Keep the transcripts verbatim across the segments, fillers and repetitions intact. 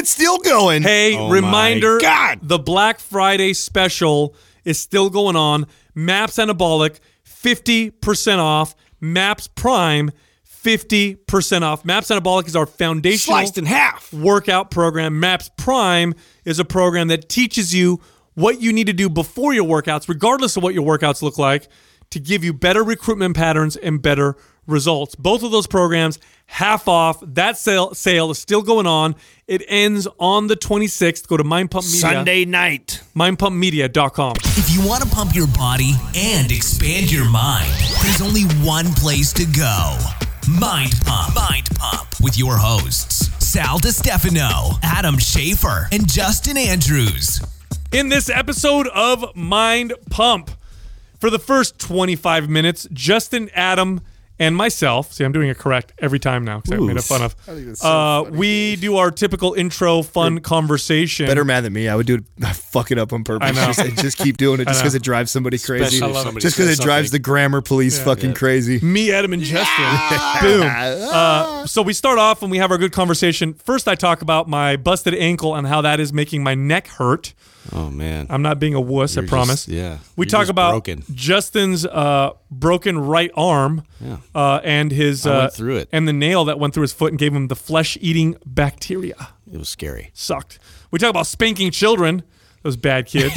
it's still going. Hey, Oh reminder, my God. the Black Friday special is still going on. MAPS Anabolic, fifty percent off. MAPS Prime, fifty percent off. MAPS Anabolic is our foundational Sliced in half. workout program. MAPS Prime is a program that teaches you what you need to do before your workouts, regardless of what your workouts look like, to give you better recruitment patterns and better results. Both of those programs, half off. That sale, sale is still going on. It ends on the twenty-sixth. Go to Mind Pump Media. Sunday night. mind pump media dot com. If you want to pump your body and expand your mind, there's only one place to go. Mind Pump. Mind Pump. With your hosts, Sal DiStefano, Adam Schafer, and Justin Andrews. In this episode of Mind Pump, for the first twenty-five minutes, Justin, Adam, and myself, see, I'm doing it correct every time now because I made a fun of. I think that's so uh, funny. we do our typical intro fun conversation. Better mad than me. I would do it. I fuck it up on purpose. I know. Just, and just keep doing it just know. because it drives somebody crazy. Especially if somebody Just because says it drives something. the grammar police fucking crazy. Me, Adam, and Justin. Boom. Uh, so we start off and we have our good conversation. First, I talk about my busted ankle and how that is making my neck hurt. Oh, man. I'm not being a wuss, You're I promise. just- yeah. We You're talk just about broken. Justin's uh, broken right arm Yeah. uh, and his I uh, went through it. and the nail that went through his foot and gave him the flesh-eating bacteria. It was scary. Sucked. We talk about spanking children, those bad kids.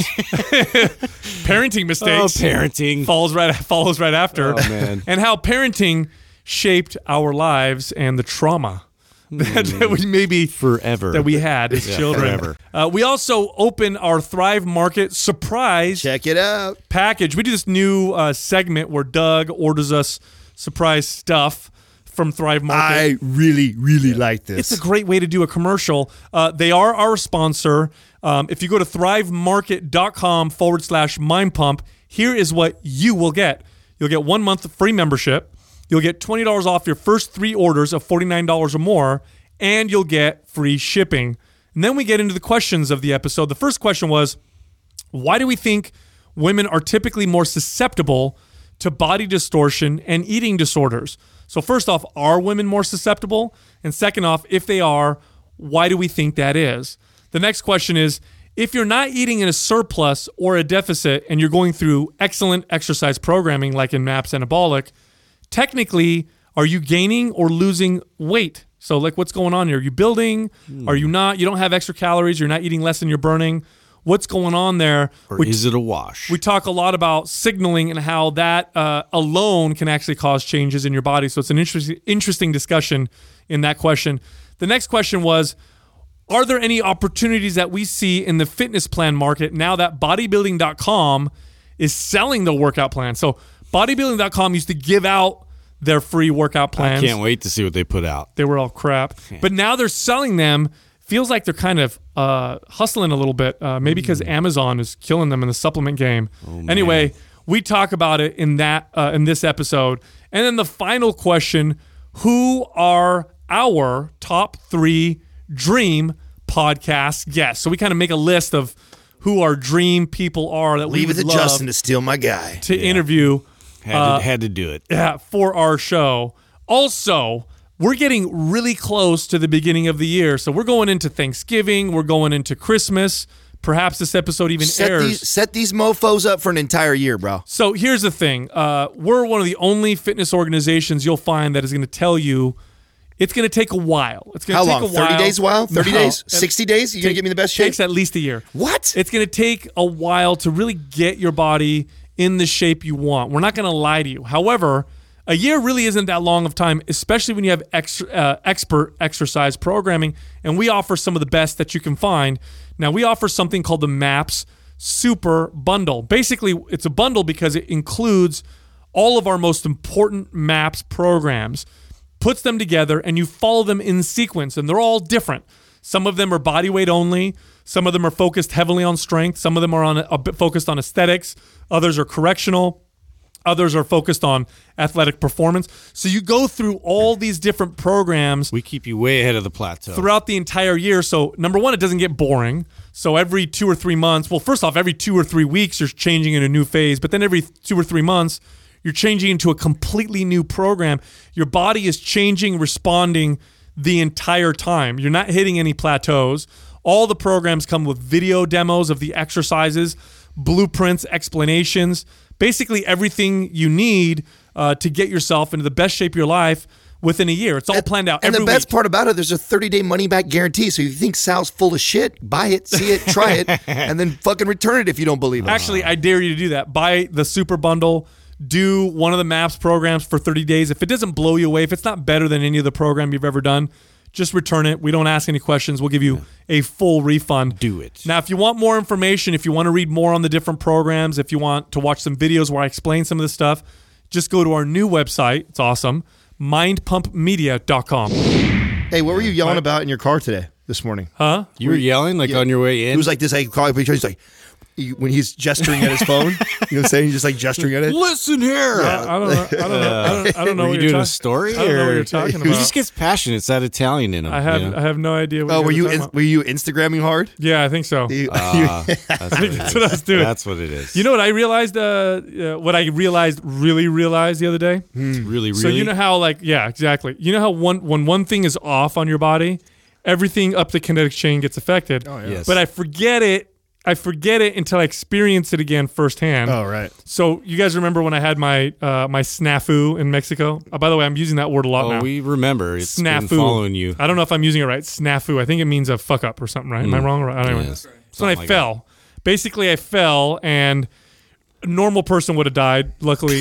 Parenting mistakes. Oh, parenting. Falls right follows right after. Oh, man. And how parenting shaped our lives and the trauma that, that we maybe Forever. that we had as Yeah, children. forever. Uh, we also open our Thrive Market surprise Check it out. package. We do this new uh, segment where Doug orders us surprise stuff from Thrive Market. I really, really like this. It's a great way to do a commercial. Uh, they are our sponsor. Um, if you go to thrivemarket.com forward slash mind pump, here is what you will get. You'll get one month of free membership. You'll get twenty dollars off your first three orders of forty-nine dollars or more, and you'll get free shipping. And then we get into the questions of the episode. The first question was, why do we think women are typically more susceptible to body distortion and eating disorders? So first off, are women more susceptible? And second off, if they are, why do we think that is? The next question is, if you're not eating in a surplus or a deficit and you're going through excellent exercise programming like in MAPS Anabolic, technically, are you gaining or losing weight? So like what's going on here? Are you building? Are you not? You don't have extra calories. You're not eating less than you're burning. What's going on there? Or We- is it a wash? we talk a lot about signaling and how that uh, alone can actually cause changes in your body. So it's an interesting, interesting discussion in that question. The next question was, are there any opportunities that we see in the fitness plan market now that bodybuilding dot com is selling the workout plan? So bodybuilding dot com used to give out their free workout plans. I can't wait to see what they put out. They were all crap. But now they're selling them. Feels like they're kind of uh, hustling a little bit, uh, maybe because Amazon is killing them in the supplement game. Anyway, we talk about it in that uh, in this episode. And then the final question, who are our top three dream podcast guests? So we kind of make a list of who our dream people are that we Leave it would to love Justin to steal my guy. to interview Had, Uh, to, had to do it. yeah, for our show. Also, we're getting really close to the beginning of the year. So we're going into Thanksgiving. We're going into Christmas. Perhaps this episode even Set airs. these, set these mofos up for an entire year, bro. So here's the thing. Uh, we're one of the only fitness organizations you'll find that is going to tell you it's going to take a while. It's going How to take long? a while. thirty days a while? thirty No. days? sixty days? You going to give me the best shape? Takes at least a year. What? It's going to take a while to really get your body in the shape you want. We're not going to lie to you. However, a year really isn't that long of time, especially when you have ex- uh, expert exercise programming, and we offer some of the best that you can find. Now, we offer something called the MAPS Super Bundle. Basically, it's a bundle because it includes all of our most important MAPS programs, puts them together, and you follow them in sequence, and they're all different. Some of them are body weight only. Some of them are focused heavily on strength. Some of them are on a bit focused on aesthetics. Others are correctional. Others are focused on athletic performance. So you go through all these different programs We keep you way ahead of the plateau. throughout the entire year. So number one, it doesn't get boring. So every two or three months, well, first off, every two or three weeks, you're changing in a new phase. But then every two or three months, you're changing into a completely new program. Your body is changing, responding the entire time. You're not hitting any plateaus. All the programs come with video demos of the exercises, blueprints, explanations, basically everything you need uh, to get yourself into the best shape of your life within a year. It's all planned out And every the best week. part about it, there's a thirty-day money-back guarantee. So if you think Sal's full of shit, buy it, see it, try it, and then fucking return it if you don't believe it. Actually, I dare you to do that. Buy the super bundle. Do one of the MAPS programs for thirty days. If it doesn't blow you away, if it's not better than any of the program you've ever done, just return it. We don't ask any questions. We'll give you a full refund. Do it. Now, if you want more information, if you want to read more on the different programs, if you want to watch some videos where I explain some of this stuff, just go to our new website. It's awesome. mind pump media dot com. Hey, what were you yelling about in your car today, this morning? Huh? You were yelling like Yeah. on your way in? It was like this, like, car picture. He's like, he- when he's gesturing at his phone, you know what I'm saying? He's just like gesturing at it. Listen here. I don't know. I don't know. I don't, I don't know Were what you you're doing a talking- story? I don't know what or- you're talking He about. just gets passionate. It's that Italian in him. I have you know? I have no idea what Oh, you were you talking in, about. were you Instagramming hard? Yeah, I think so. You- Ah, that's, what it That's is. what I was doing. That's what it is. You know what I realized? Uh, uh, what I realized, really realized the other day. It's really, really. So you know how, like, yeah, exactly. You know how one when one thing is off on your body, everything up the kinetic chain gets affected. Oh yeah. Yes. But I forget it. I forget it until I experience it again firsthand. Oh, right. So you guys remember when I had my uh, my snafu in Mexico? Oh, by the way, I'm using that word a lot Oh, now. we remember. It's Snafu. been following you. I don't know if I'm using it right. Snafu. I think it means a fuck up or something, right? Am I wrong? Or, I don't know. Yes, So when I something like fell, basically I fell and a normal person would have died. Luckily,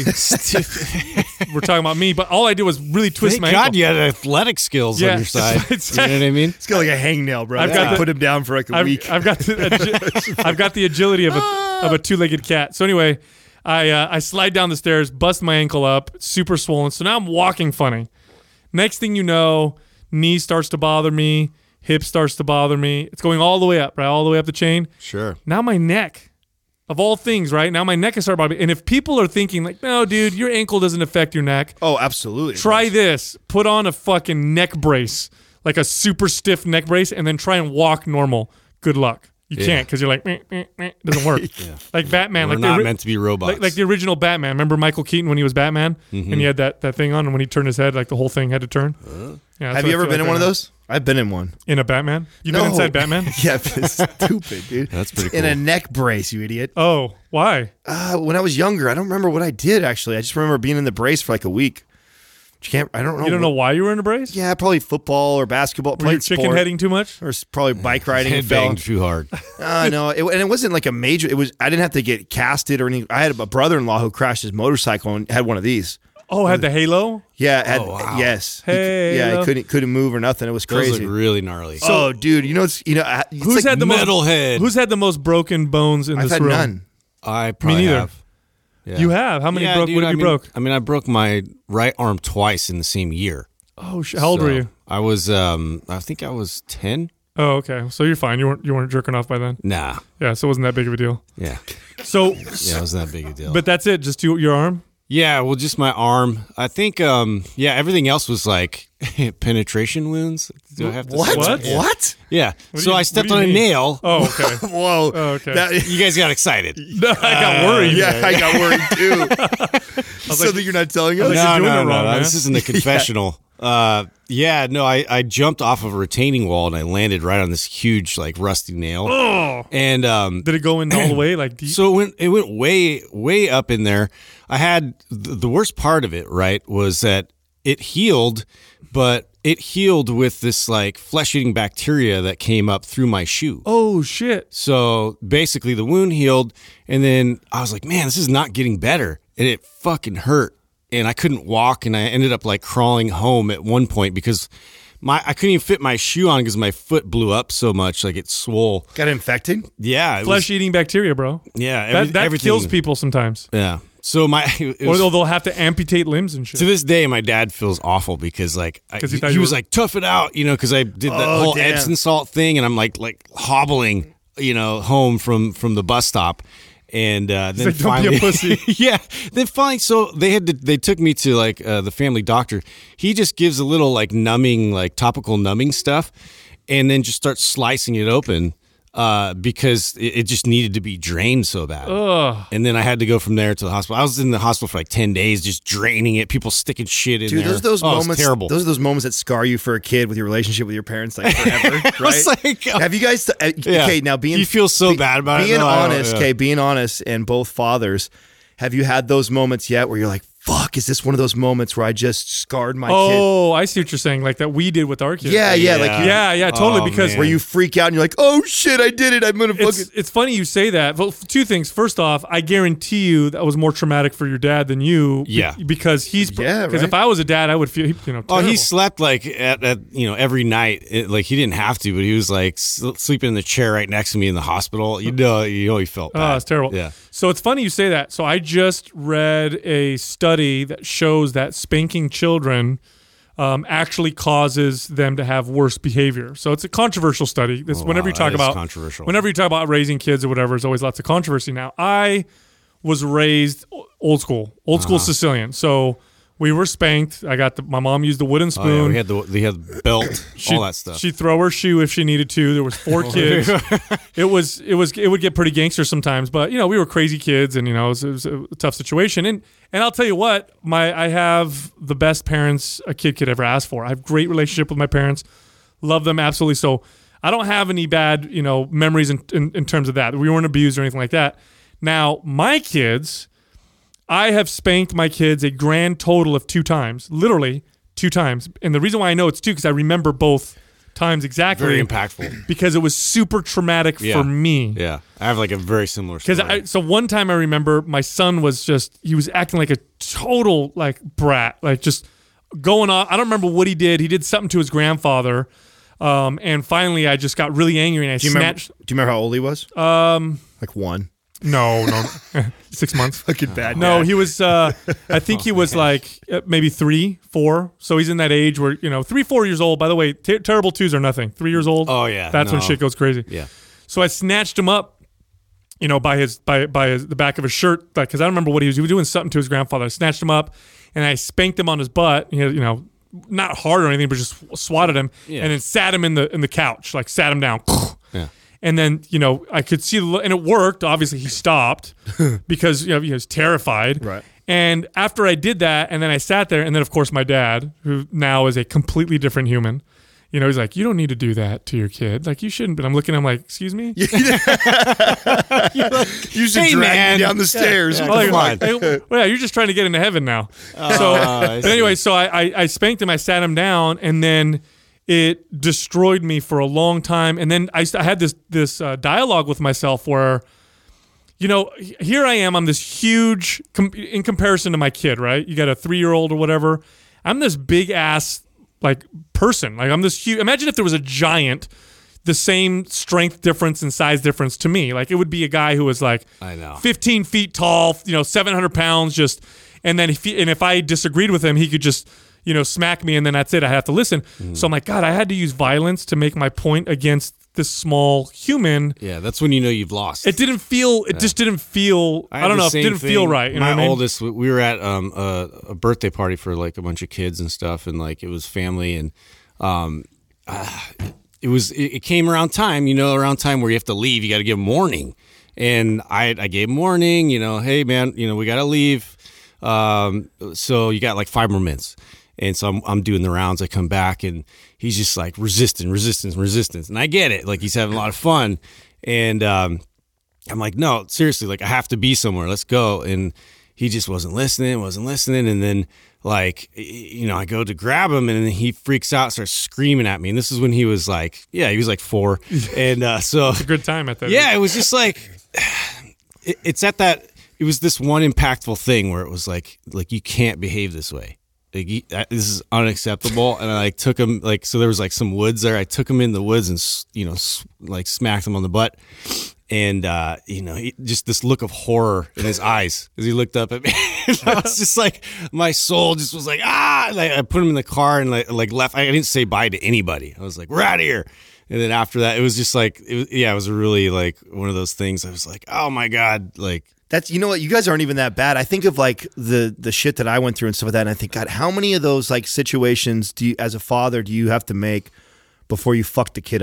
we're talking about me. But all I did was really twist Thank my God ankle. you had athletic skills Yeah. on your side. It's- you know what I mean? It's got like a hangnail, bro. I've I've got got the- put him down for like a I've, week. I've got the agi- I've got the agility of a of a two legged cat. So anyway, I uh, I slide down the stairs, bust my ankle up, super swollen. So now I'm walking funny. Next thing you know, knee starts to bother me, hip starts to bother me. It's going all the way up, right, all the way up the chain. Sure. Now my neck, of all things, right now my neck is starting to bother me. And if people are thinking like, no, dude, your ankle doesn't affect your neck. Oh, absolutely. Try this. Put on a fucking neck brace, like a super stiff neck brace, and then try and walk normal. Good luck. You Yeah. can't because you're like, meh, meh, meh. It doesn't work. Like Batman. We're like not the, ori- meant to be robots. like, like the original Batman. Remember Michael Keaton when he was Batman? Mm-hmm. And he had that, that thing on, and when he turned his head, like the whole thing had to turn? Yeah, that's Have what you I ever feel been like in one of right those? I've been in one. now. In a Batman? You've been No. inside Batman? Yeah, it's stupid, dude. That's pretty cool. In a neck brace, you idiot. Oh, why? Uh, when I was younger, I don't remember what I did, actually. I just remember being in the brace for like a week. You can't, I don't know. You don't know why you were in a brace? Yeah, probably football or basketball. Were you Played chicken sport. heading too much? Or s- probably bike riding and fell. Headbanged too hard. Uh, no, it, and it wasn't like a major. It was. I didn't have to get casted or anything. I had a brother-in-law who crashed his motorcycle and had one of these. Oh, had the halo? Yeah, it had, Oh, wow. yes. He cou- Hey, yeah, uh, he couldn't couldn't move or nothing. It was Those crazy. look really gnarly. oh, dude, you know it's you know uh, it's Who's like had the most metalhead. Who's had the most broken bones in I've this had room? none. I probably neither. have. Yeah. You have? How many Yeah, broke? dude, what have I you mean, broke? I mean, I broke my right arm twice in the same year. Oh, sh- how old So, were you? I was, um, I think I was ten. Oh, okay. So you're fine. You weren't you weren't jerking off by then. Nah. Yeah, so it wasn't that big of a deal. Yeah. So, Yeah, it wasn't that big a deal. but that's it. Just you, your arm. yeah, well, just my arm. I think, um, yeah, everything else was like penetration wounds. Do I have to What? say What? that? Yeah. What? Yeah. do So you- I what stepped do you on a mean? nail. Oh, okay. Whoa. Oh, okay. That- You guys got excited. No, I got worried. yeah, I got worried too. Something you're not telling us. like, no, you're doing no, it no, wrong, no. man. This isn't a confessional. Uh, yeah, no, I, I jumped off of a retaining wall and I landed right on this huge, like, rusty nail. Oh, And um, did it go in all the way? Like deep? so it went, it went way, way up in there. I had th- the worst part of it, right, was that it healed, but it healed with this, like, flesh-eating bacteria that came up through my shoe. oh shit. So basically, the wound healed, and then I was like, man, this is not getting better. And it fucking hurt. And I couldn't walk, and I ended up like crawling home at one point because my I couldn't even fit my shoe on because my foot blew up so much, like it swole. Got infected? Yeah, it was, Flesh eating bacteria, bro. yeah, every, That that everything kills people sometimes. Yeah. So my it Or was- they'll, they'll have to amputate limbs and shit. to this day, my dad feels awful because like I, 'Cause he he, thought you was were- like tough it out, you know, because I did that Oh, whole damn. Epsom salt thing, and I'm like like hobbling, you know, home from from the bus stop. And uh, then like, "Don't be a finally, pussy." yeah. Then finally, so they had to, they took me to like uh, the family doctor. He just gives a little like numbing, like topical numbing stuff, and then just starts slicing it open. uh, because it, it just needed to be drained so bad. Ugh. And then I had to go from there to the hospital. I was in the hospital for like ten days, just draining it. People sticking shit in Dude, there. those those oh, it was moments. terrible. Those are those moments that scar you for a kid with your relationship with your parents, like forever. Right? was like, uh, Have you guys? Uh, Yeah. Okay, now being You feel so be- bad about it, being though, I don't- honest. yeah. Okay, being honest, and both fathers. Have you had those moments yet where you're like, "Fuck, is this one of those moments where I just scarred my kid?" Oh, I see what you're saying. Like that we did with our kids. Yeah, yeah, like you, yeah, yeah, totally. Oh, because man. where you freak out and you're like, "Oh shit, I did it! I'm gonna fucking." it's, it's funny you say that. Well, two things. First off, I guarantee you that was more traumatic for your dad than you. be- Yeah. because he's Yeah, because right. if I was a dad, I would feel you know. Oh, Terrible. he slept like at, at you know every night. It, like he didn't have to, but he was like s- sleeping in the chair right next to me in the hospital. You know, you know, he felt bad. Oh, it's terrible. Yeah. So it's funny you say that. So I just read a study that shows that spanking children um, actually causes them to have worse behavior. So it's a controversial study. This Oh, whenever wow, you talk that is about controversial. whenever you talk about raising kids or whatever, there's always lots of controversy. Now I was raised old school, old school Uh-huh. Sicilian. So we were spanked. I got the, my mom used the wooden Oh, spoon. yeah, we had the we had the belt, all that stuff. She'd throw her shoe if she needed to. There was four kids. it was it was it would get pretty gangster sometimes, but you know we were crazy kids, and you know it was, it was a tough situation. And and I'll tell you what, my I have the best parents a kid could ever ask for. I have great relationship with my parents, love them absolutely. So I don't have any bad you know memories in in, in terms of that. We weren't abused or anything like that. Now my kids. I have spanked my kids a grand total of two times, literally two times. And the reason why I know it's two because I remember both times exactly. Very impactful. Because it was super traumatic Yeah. for me. Yeah, I have like a very similar story. Because I so one time I remember my son was just he was acting like a total like brat, like just going off. I don't remember what he did. He did something to his grandfather, um, and finally I just got really angry and I do you remember? snatched. Do you remember how old he was? Um, like one. No, no, six months. Fucking bad. No, he was. Uh, I think he was like uh, maybe three, four. So he's in that age where you know, three, four years old. By the way, ter- terrible twos are nothing. Three years old. Oh, yeah, that's when no. shit goes crazy. Yeah. So I snatched him up, you know, by his by by his, the back of his shirt, like because I don't remember what he was. He was doing something to his grandfather. I snatched him up, and I spanked him on his butt. You know, you know not hard or anything, but just swatted him, Yeah. and then sat him in the in the couch, like sat him down. Yeah. And then, you know, I could see the, and it worked. Obviously, he stopped because, you know, he was terrified. Right. And after I did that, and then I sat there, and then, of course, my dad, who now is a completely different human, you know, he's like, you don't need to do that to your kid. Like, you shouldn't. But I'm looking at him like, excuse me? You should Hey, drag man. me down the stairs. Yeah, What the come on. fuck? Hey, well, yeah, you're just trying to get into heaven now. so, I but anyway, so I, I, I spanked him. I sat him down, and then it destroyed me for a long time. And then I, I had this this uh, dialogue with myself where, you know, here I am. I'm this huge com- in comparison to my kid. Right? You got a three year old or whatever. I'm this big ass like person. Like I'm this huge. Imagine if there was a giant. The same strength difference and size difference to me. Like it would be a guy who was like I know. fifteen feet tall, you know, seven hundred pounds, just, and then if he, and if I disagreed with him, he could just, you know, smack me and then that's it. I have to listen. Mm. So I'm like, God, I had to use violence to make my point against this small human. Yeah, that's when you know you've lost. It didn't feel, it just didn't feel, I, had don't the know, it same didn't thing. feel right. You My know what I mean? oldest, we- we were at um, a, a birthday party for like a bunch of kids and stuff, and like it was family, and um, uh, it was it, it came around time, you know, around time where you have to leave. You got to give them warning, and I I gave him warning. You know, hey man, you know we got to leave. Um, so you got like five more minutes. And so I'm, I'm doing the rounds. I come back and he's just like resisting, resistance, resistance. And I get it. Like he's having a lot of fun. And um, I'm like, no, seriously, like I have to be somewhere. Let's go. And he just wasn't listening, wasn't listening. And then like, you know, I go to grab him and then he freaks out, starts screaming at me. And this is when he was like, yeah, he was like four. And uh, so, It's a good time at that. yeah, it was just like, it, it's at that, it was this one impactful thing where it was like, like you can't behave this way. Like, he- that- this is unacceptable. And I like took him like, so there was like some woods there. I took him in the woods and, s- you know, s- like smacked him on the butt. And, uh, you know, he, just this look of horror in his eyes as he looked up at me. And I was just like, my soul just was like, ah, and I, I put him in the car and like, like left. I didn't say bye to anybody. I was like, we're out of here. And then after that, it was just like, it was, yeah, it was really like one of those things. I was like, oh my God, like, That's you know what, you guys aren't even that bad. I think of like the the shit that I went through and stuff like that, and I think, God, how many of those like situations do you, as a father, do you have to make before you fuck the kid up?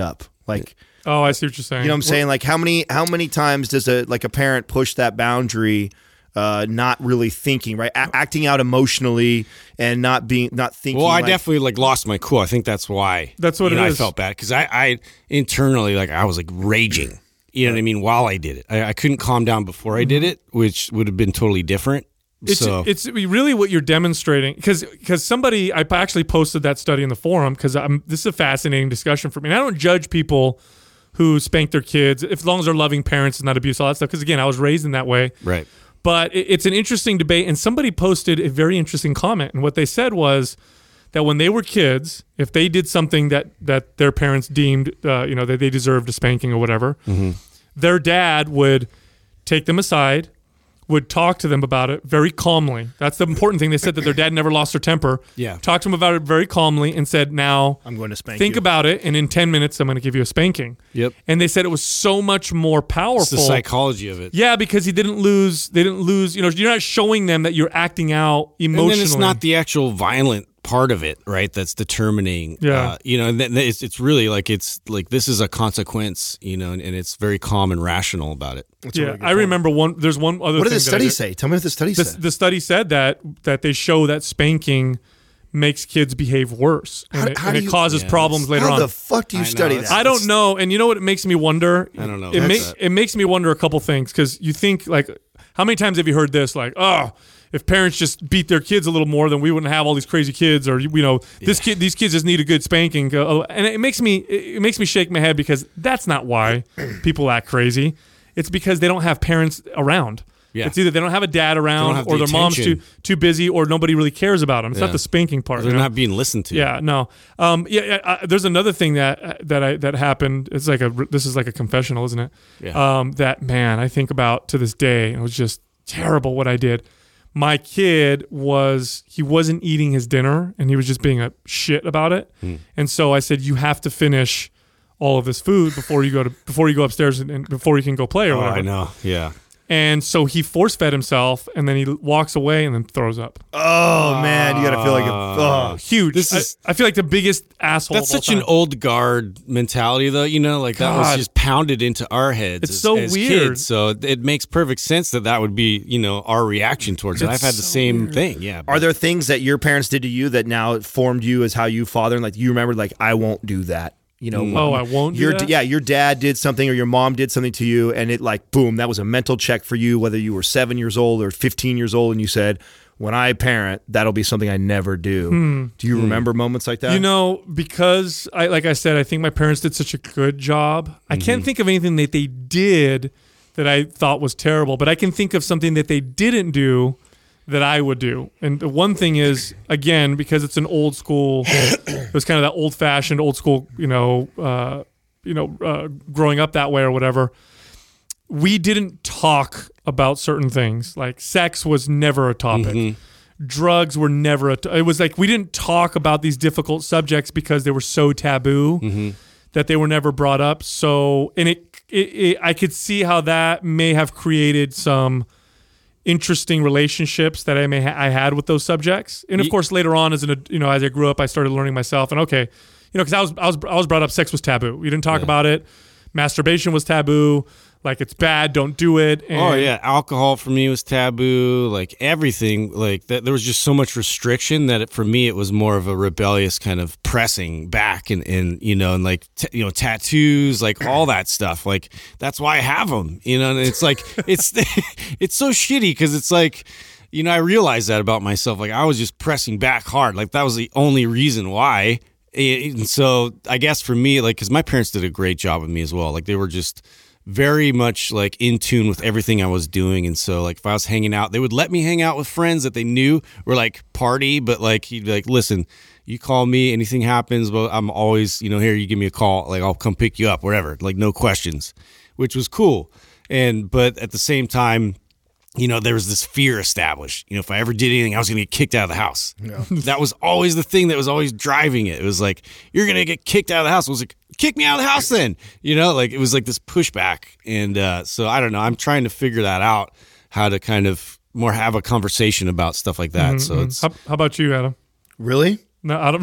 Like, Oh, I see what you're saying. you know what I'm saying? Like, how many how many times does a like a parent push that boundary, uh, not really thinking, right? A- acting out emotionally and not being not thinking. Well, I like, definitely like lost my cool. I think that's why. That's what you it know, is. I felt bad because I, I internally like I was like raging. You know what I mean? While I did it, I, I couldn't calm down before I did it, which would have been totally different. It's so it's really what you're demonstrating because because somebody I actually posted that study in the forum because I'm this is a fascinating discussion for me. And I don't judge people who spank their kids if, as long as they're loving parents and not abuse, all that stuff. Because again, I was raised in that way. right. But it, it's an interesting debate, and somebody posted a very interesting comment. And what they said was that when they were kids, if they did something that that their parents deemed, uh, you know, that they deserved a spanking or whatever, Mm-hmm. their dad would take them aside, would talk to them about it very calmly. That's the important thing. They said that their dad never lost their temper. Yeah. Talked to them about it very calmly and said, now I'm going to spank think you. about it, and in ten minutes, I'm going to give you a spanking. Yep. And they said it was so much more powerful. It's the psychology of it. Yeah, because he didn't lose. They didn't lose. You know, you're not showing them that you're acting out emotionally. And then it's not the actual violent part of it, right? That's determining. Yeah. Uh, you know, and then it's it's really like it's like this is a consequence, you know, and, and it's very calm and rational about it. That's a Yeah, really good I point. remember one. There's one other. What did thing the that I study did. say? Tell me what the study The, said. the study said that that they show that spanking makes kids behave worse, and How- it, how and do it you- causes Yeah, problems later How on. the fuck do you I know, study it's- that? I don't know, and you know what it makes me wonder. I don't know It about makes that. it makes me wonder a couple things because you think like, how many times have you heard this? Like, oh, if parents just beat their kids a little more, then we wouldn't have all these crazy kids, or you know, this kid, these kids just need a good spanking. Uh, and it makes me it makes me shake my head because that's not why people act crazy. It's because they don't have parents around. Yeah. It's either they don't have a dad around, have or the their mom's too attention. too busy, or nobody really cares about them. It's Yeah. not the spanking part. They're you know? not being listened to. Yeah, no. Um, yeah, yeah uh, there's another thing that that I that happened. It's like a this is like a confessional, isn't it? Yeah. Um, that man I think about to this day, and it was just terrible what I did. My kid was he wasn't eating his dinner, and he was just being a shit about it. Hmm. And so I said, you have to finish all of this food before you go to before you go upstairs and, and before you can go play or Oh, whatever. I know. Yeah. And so he force fed himself, and then he walks away and then throws up. Oh man, you gotta feel like a oh. Huge. This I- is- I, feel like the biggest asshole. That's of all such an time. old guard mentality, though. You know, like that was God. just pounded into our heads. It's as, so as weird. Kids. So it- it makes perfect sense that that would be, you know, our reaction towards it. I've had the so same thing. Yeah. Are but- there things that your parents did to you that now formed you as how you father, and like you remember, like I won't do that. You know, Oh, I won't do Your that? yeah, your dad did something or your mom did something to you, and it like boom, that was a mental check for you. Whether you were seven years old or fifteen years old, and you said, "When I parent, that'll be something I never do." Do you remember moments like that? Hmm. You know, because I like I said, I think my parents did such a good job. I can't think of anything that they did that I thought was terrible, but I can think of something that they didn't do that I would do. And the one thing is, again, because it's an old school, it was kind of that old fashioned, old school, you know, uh, you know, uh, growing up that way or whatever. We didn't talk about certain things. Like sex was never a topic. Drugs were never a. T- it was like we didn't talk about these difficult subjects because they were so taboo that they were never brought up. So, and it, it, it, I could see how that may have created some interesting relationships that I may ha- I had with those subjects. And of Ye- course, later on, as an ad- you know, as I grew up, I started learning myself. And okay, you know, because I was I was I was brought up, sex was taboo. We didn't talk Yeah. about it. Masturbation was taboo. Like it's bad, don't do it. And Oh yeah, alcohol for me was taboo. Like everything, like that. There was just so much restriction that it, for me it was more of a rebellious kind of pressing back, and, and you know, and like t- you know, tattoos, like all that stuff. Like that's why I have them. You know, and it's like it's it's so shitty because it's like, you know, I realized that about myself. Like I was just pressing back hard. Like that was the only reason why. And so I guess for me, like, because my parents did a great job with me as well. Like they were just very much like in tune with everything I was doing. And so like if I was hanging out, they would let me hang out with friends that they knew were like party, but like he'd be like, listen, you call me, anything happens, but I'm always, you know, here, you give me a call, like I'll come pick you up, whatever, like no questions, which was cool. And but at the same time, you know, there was this fear established. You know, if I ever did anything, I was going to get kicked out of the house. That was always the thing that was always driving it. It was like, you're going to get kicked out of the house. I was like, kick me out of the house then. You know, like it was like this pushback. And uh, so I don't know. I'm trying to figure that out, how to kind of more have a conversation about stuff like that. So it's, how, how about you, Adam? really? No, I don't.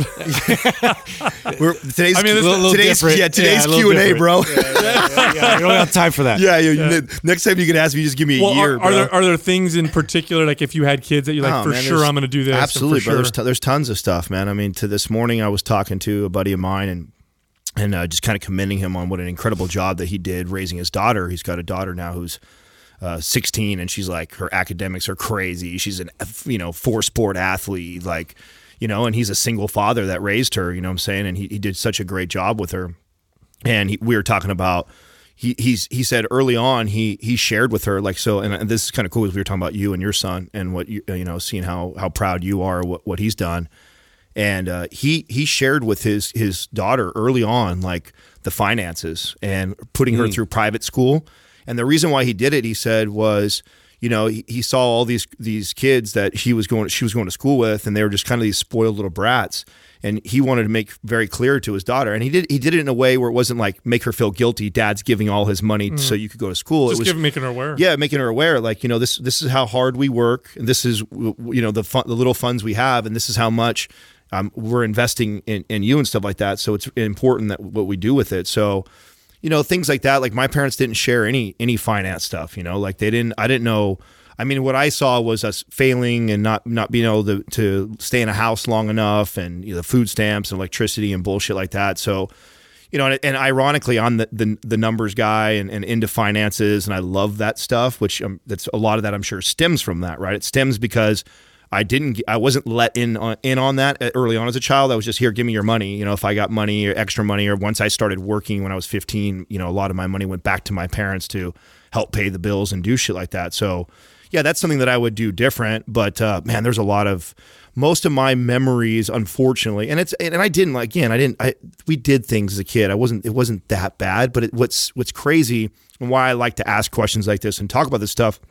We're, today's I mean, this- little- little today's different. yeah today's Yeah, a little Q and A, different. bro. Yeah, yeah, yeah. We don't have time for that. Yeah, yeah, you- next time you can ask me, just give me a Well, year, are, bro. are there are there things in particular, like if you had kids that you're like, Oh, for man, sure there's- I'm going to do this? and Absolutely, for bro. sure. There's, t- there's tons of stuff, man. I mean, to this morning, I was talking to a buddy of mine and and uh, just kind of commending him on what an incredible job that he did raising his daughter. He's got a daughter now who's uh, sixteen, and she's like, her academics are crazy. She's an you know four sport athlete, like you know, and he's a single father that raised her. You know what I'm saying? And he, he did such a great job with her. And he, we were talking about. He he's he said early on he he shared with her like so and, and this is kind of cool because we were talking about you and your son and what you you know seeing how how proud you are what what he's done, and uh, he he shared with his his daughter early on like the finances and putting her through private school, and the reason why he did it, he said, was you know he, he saw all these these kids that he was going she was going to school with, and they were just kind of these spoiled little brats. And he wanted to make very clear to his daughter, and he did. He did it in a way where it wasn't like make her feel guilty. Dad's giving all his money so you could go to school. Just it was give, making her aware. yeah, making her aware. Like you know, this this is how hard we work, and this is you know the fun, the little funds we have, and this is how much um, we're investing in, in you and stuff like that. So it's important that what we do with it. So you know things like that. Like my parents didn't share any any finance stuff. You know, like they didn't. I didn't know. I mean, what I saw was us failing and not not being able to, to stay in a house long enough, and you know, food stamps and electricity and bullshit like that. So, you know, and, and ironically, I'm the, the the numbers guy and, and into finances, and I love that stuff. Which um, that's a lot of that I'm sure stems from that, right? It stems because I didn't, I wasn't let in on, in on that early on as a child. I was just here, give me your money. You know, if I got money or extra money, or once I started working when I was fifteen, you know, a lot of my money went back to my parents to help pay the bills and do shit like that. So. Yeah, that's something that I would do different. But uh, man, there's a lot of most of my memories, unfortunately, and it's and I didn't like again. I didn't. I we did things as a kid. I wasn't. It wasn't that bad. But it, what's what's crazy and why I like to ask questions like this and talk about this stuff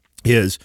is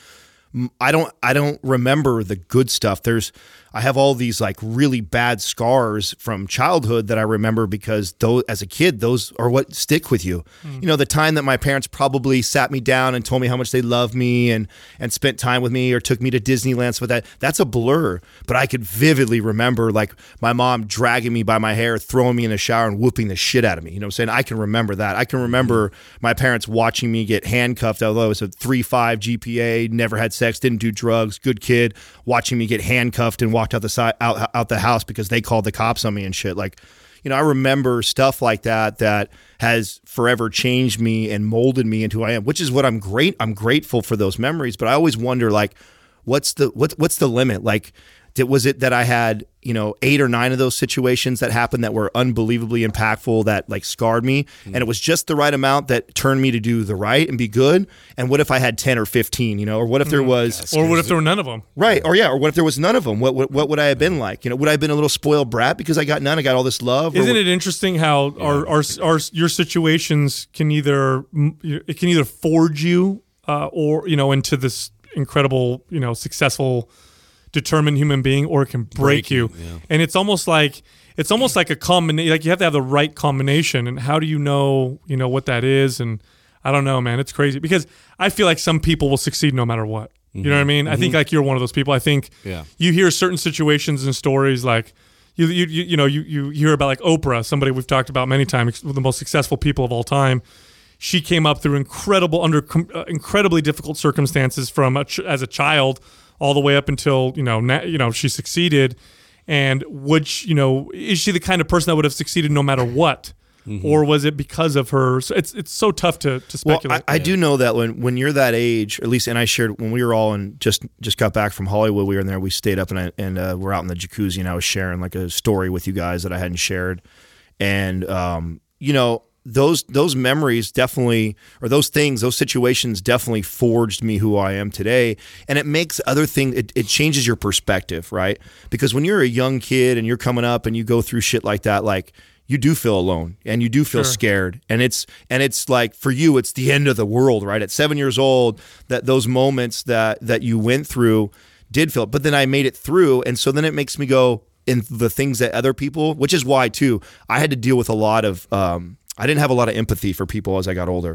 I don't I don't remember the good stuff. There's I have all these like really bad scars from childhood that I remember because those as a kid, those are what stick with you. Mm. You know, the time that my parents probably sat me down and told me how much they love me and and spent time with me or took me to Disneyland. So that that's a blur. But I could vividly remember like my mom dragging me by my hair, throwing me in the shower and whooping the shit out of me. You know what I'm saying? I can remember that. I can remember my parents watching me get handcuffed, although I was a three point five G P A, never had sex, didn't do drugs, good kid, watching me get handcuffed and walked out the side out, out the house because they called the cops on me and shit. Like, you know, I remember stuff like that that has forever changed me and molded me into who I am, which is what I'm great. I'm grateful for those memories, but I always wonder like, what's the what what's the limit? Like, did, was it that I had, you know, eight or nine of those situations that happened that were unbelievably impactful that like scarred me, mm. and it was just the right amount that turned me to do the right and be good? And what if I had ten or fifteen, you know, or what if there was, or what if there were none of them? Right, or yeah, or what if there was none of them? What what, what would I have been like? You know, would I have been a little spoiled brat because I got none? I got all this love. Isn't or, it interesting how yeah. our, our our your situations can either it can either forge you uh, or you know into this incredible you know successful determined human being, or it can break, break you. Yeah. And it's almost like it's almost like a combination. Like you have to have the right combination. And how do you know, you know, what that is? And I don't know, man. It's crazy because I feel like some people will succeed no matter what. Mm-hmm. You know what I mean? Mm-hmm. I think like you're one of those people. I think yeah. you hear certain situations and stories like you you you, you know you you hear about like Oprah, somebody we've talked about many times, the most successful people of all time. She came up through incredible under uh, incredibly difficult circumstances from a ch- as a child. All the way up until you know, na- you know, she succeeded, and would she, you know, is she the kind of person that would have succeeded no matter what, mm-hmm. or was it because of her? So it's it's so tough to, to speculate. Well, I, I do know that when, when you're that age, or at least, and I shared when we were all in just just got back from Hollywood, we were in there, we stayed up and I, and uh, we're out in the jacuzzi, and I was sharing like a story with you guys that I hadn't shared, and um, you know. Those those memories definitely, or those things, those situations definitely forged me who I am today. And it makes other things, it, it changes your perspective, right? Because when you're a young kid and you're coming up and you go through shit like that, like you do feel alone and you do feel sure. scared. And it's and it's like for you, it's the end of the world, right? At seven years old, that those moments that that you went through did feel, but then I made it through. And so then it makes me go in the things that other people, which is why too, I had to deal with a lot of, um, I didn't have a lot of empathy for people as I got older.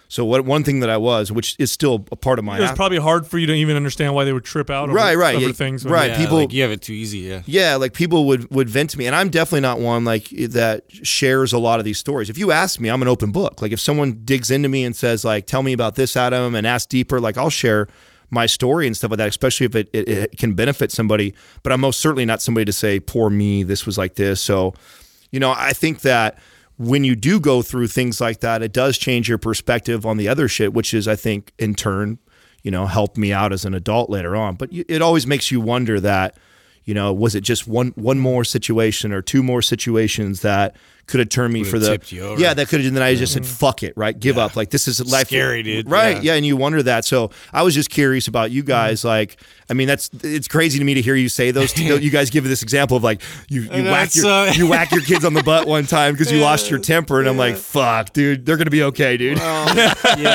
So what one thing that I was, which is still a part of my It was probably hard for you to even understand why they would trip out over, Right, right, over yeah, things. right. Yeah, people- like, you have it too easy. Yeah. Yeah, like people would would vent to me, and I'm definitely not one like that shares a lot of these stories. If you ask me, I'm an open book. Like if someone digs into me and says like, "Tell me about this, Adam," and ask deeper, like I'll share my story and stuff like that, especially if it, it, it can benefit somebody. But I'm most certainly not somebody to say, "Poor me, this was like this." So, you know, I think that when you do go through things like that, it does change your perspective on the other shit, which is, I think, in turn, you know, helped me out as an adult later on. But it always makes you wonder that, you know, was it just one one more situation or two more situations that could have turned me Would've for the tipped you over. yeah that could have, and then I just said fuck it, right, give Yeah. up, like this is life, Scary, dude. right? Yeah. Yeah. And you wonder that. So I was just curious about you guys. Like, I mean, that's it's crazy to me to hear you say those. You guys give this example of like you you know, whack it's, your uh, you whack your kids on the butt one time because you lost your temper, and I'm like, fuck, dude, they're gonna be okay, dude. yeah,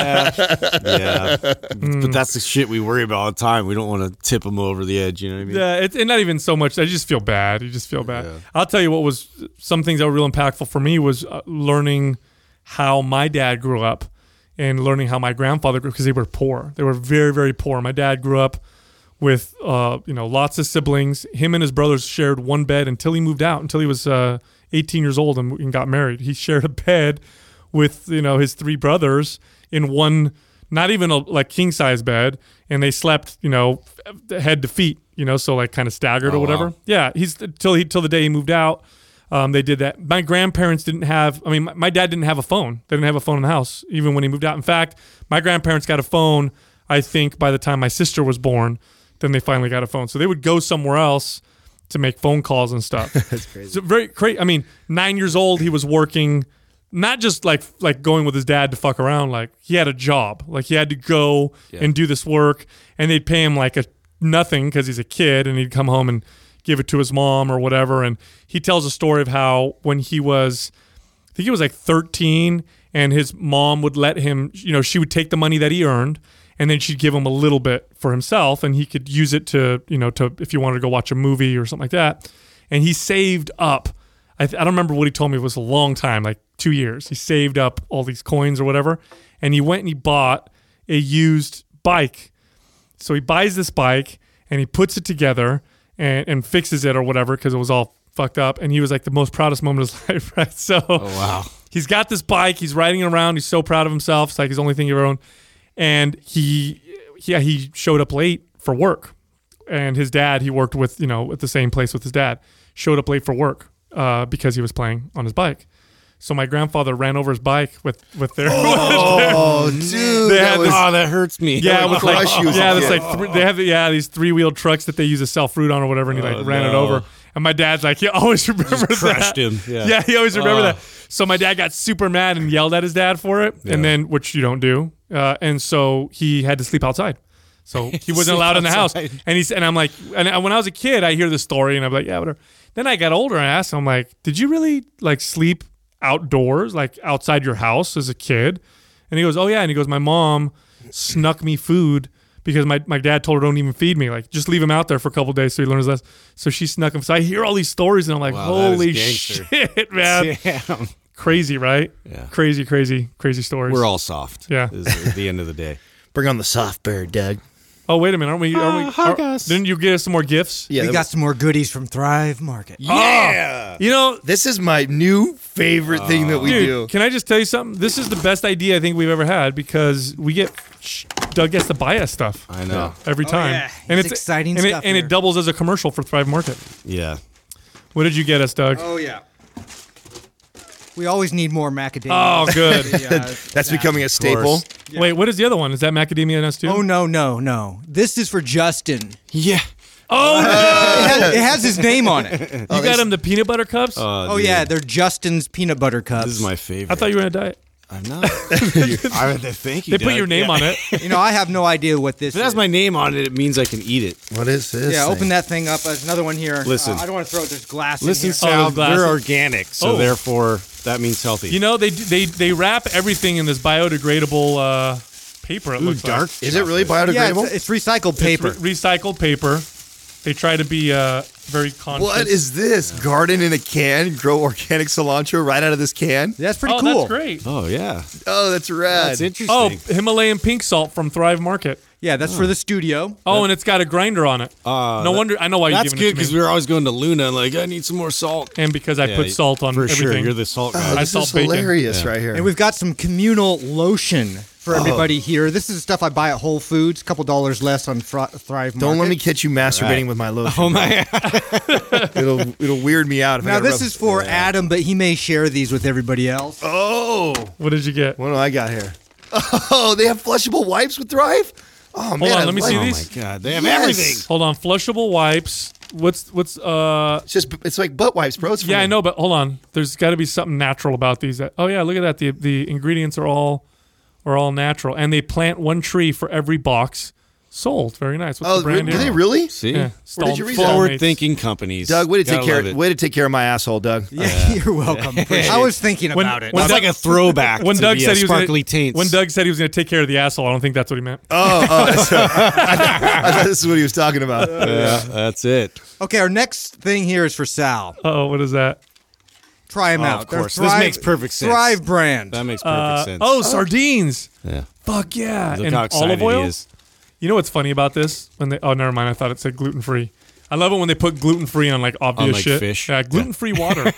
yeah. But that's the shit we worry about all the time. We don't want to tip them over the edge. You know what I mean? Yeah, it's and not even so much. I just feel bad. You just feel bad. Yeah. I'll tell you what was some things that were real impactful for me was uh, learning how my dad grew up and learning how my grandfather grew because they were poor. They were very, very poor. My dad grew up with uh, you know lots of siblings. Him and his brothers shared one bed until he moved out. Until he was uh, eighteen years old and, and got married. He shared a bed with you know his three brothers in one. Not even a like king size bed, and they slept, you know, head to feet, you know, so like kind of staggered Oh, or whatever. wow. Yeah, he's till he till the day he moved out. Um, they did that. My grandparents didn't have. I mean, my, my dad didn't have a phone. They didn't have a phone in the house even when he moved out. In fact, my grandparents got a phone. I think by the time my sister was born, then they finally got a phone. So they would go somewhere else to make phone calls and stuff. That's crazy. So very crazy. I mean, nine years old, he was working. Not just like like going with his dad to fuck around. Like he had a job. Like he had to go Yeah. and do this work, and they'd pay him like a nothing because he's a kid, and he'd come home and give it to his mom or whatever. And he tells a story of how when he was, I think he was like thirteen, and his mom would let him. You know, she would take the money that he earned, and then she'd give him a little bit for himself, and he could use it to you know to if you wanted to go watch a movie or something like that. And he saved up. I, th- I don't remember what he told me. It was a long time, like two years. He saved up all these coins or whatever, and he went and he bought a used bike. So he buys this bike and he puts it together and, and fixes it or whatever because it was all fucked up. And he was like the most proudest moment of his life, right? So Oh wow. he's got this bike. He's riding it around. He's so proud of himself. It's like his only thing he ever owned. And he, yeah, he showed up late for work. And his dad, he worked with, you know, at the same place with his dad, showed up late for work. Uh, because he was playing on his bike. So my grandfather ran over his bike with, with their Oh, dude, They that had was, this- Oh, that hurts me. yeah, with like crush you as a yeah, this kid. like three, they have yeah these three wheeled trucks that they use to sell fruit on or whatever, and he like Oh, ran it no. over. And my dad's like, he always remembers that. crushed him, yeah. he always remembered Oh. that. So my dad got super mad and yelled at his dad for it, Yeah. and then which you don't do, uh, and so he had to sleep outside. So he wasn't Sleep allowed in the house. outside. And he's and I'm like, and I- when I was a kid, I hear this story and I'm like, yeah, whatever. Then I got older and I asked him, I'm like, did you really like sleep outdoors, like outside your house as a kid? And he goes, oh yeah. And he goes, my mom snuck me food because my, my dad told her don't even feed me. Like just leave him out there for a couple days so he learns less. So she snuck him. So I hear all these stories and I'm like, Wow, that is holy gangster. shit, man. Damn. Crazy, right? Yeah. Crazy, crazy, crazy stories. We're all soft. Yeah. Is at the end of the day. bring on the soft bird, Doug. Oh, wait a minute. Aren't we? Are we hi, are- guys. didn't you get us some more gifts? Yeah, we that got was- some more goodies from Thrive Market. Yeah. You know, this is my new favorite thing that we dude, do. can I just tell you something? This is the best idea I think we've ever had because we get sh- Doug gets to buy us stuff I know. every time, yeah. and It's it's exciting and stuff It, and here. it doubles as a commercial for Thrive Market. Yeah. What did you get us, Doug? Oh yeah. We always need more macadamia. Oh, good. Yeah, That's that. becoming a staple. course. Wait, what is the other one? Is that macadamia nuts too? Oh no no no! This is for Justin. Yeah. Oh, It has, it has his name on it. you got him the peanut butter cups. Uh, Oh dude, yeah, they're Justin's peanut butter cups. This is my favorite. I thought you were on a diet. I'm not. I, thank you. They put Doug. your name Yeah. on it. You know, I have no idea what this If it has is. my name on it, it means I can eat it. What is this? yeah, thing? open that thing up. There's another one here. Listen. Uh, I don't want to throw it. There's glass Listen, in here. Oh, Sal, those glasses. they're organic, so Oh. therefore that means healthy. You know, they they they wrap everything in this biodegradable uh, paper. It Ooh, looks dark. like. Is it really Yeah, biodegradable? it's, it's recycled paper. It's re- recycled paper. They try to be uh, very conscious. What is this? Garden in a can? Grow organic cilantro right out of this can? That's pretty Oh, cool. that's great. Oh yeah, Oh, that's rad. that's interesting. Oh, Himalayan pink salt from Thrive Market. Yeah, that's for the studio. Oh, and it's got a grinder on it. Uh, no wonder. I know why you're that's giving good it to because me. we were always going to Luna. Like, I need some more salt. And because I Yeah, put salt on for everything. sure. You're the salt Oh, guy. I this salt is bacon. hilarious Yeah. right here. And we've got some communal lotion for everybody here. This is stuff I buy at Whole Foods, a couple dollars less on Fr- Thrive Market. Don't let me catch you masturbating Right. with my lotion. Oh my! It'll it'll weird me out. If I Now, gotta this rub- is for Adam, but he may share these with everybody else. Oh, What did you get? what do I got here? Oh, they have flushable wipes with Thrive. Oh man, on, I let me like- see Oh these. my God! They have Yes. everything. Hold on. Flushable wipes. What's what's uh? It's just it's like butt wipes, bro. It's for Yeah, me. I know, but hold on. There's got to be something natural about these. That, oh yeah, look at that. The the ingredients are all are all natural, and they plant one tree for every box sold. Very nice. What's Oh, the brand do here? they really? See, Yeah. Where did you read that? forward-thinking companies. Doug, way to take Gotta care. love it. Way to take care of my asshole, Doug. Yeah, you're welcome. I was thinking When- about it. when That's Doug- like a throwback. When to Doug the, said uh, he was sparkly gonna, taints. when Doug said he was going to take care of the asshole, I don't think that's what he meant. Oh, oh so, I, thought, I thought this is what he was talking about. yeah, that's it. Okay, our next thing here is for Sal. Oh, what is that? Try them Oh, out. of They're course. This makes perfect sense. Thrive brand. That makes perfect Uh, sense. oh, sardines. yeah. Fuck yeah! Look and how excited olive oil. he is. You know what's funny about this? When they oh, never mind. I thought it said gluten free. I love it when they put gluten free on like obvious like, shit. fish. Yeah, gluten free water.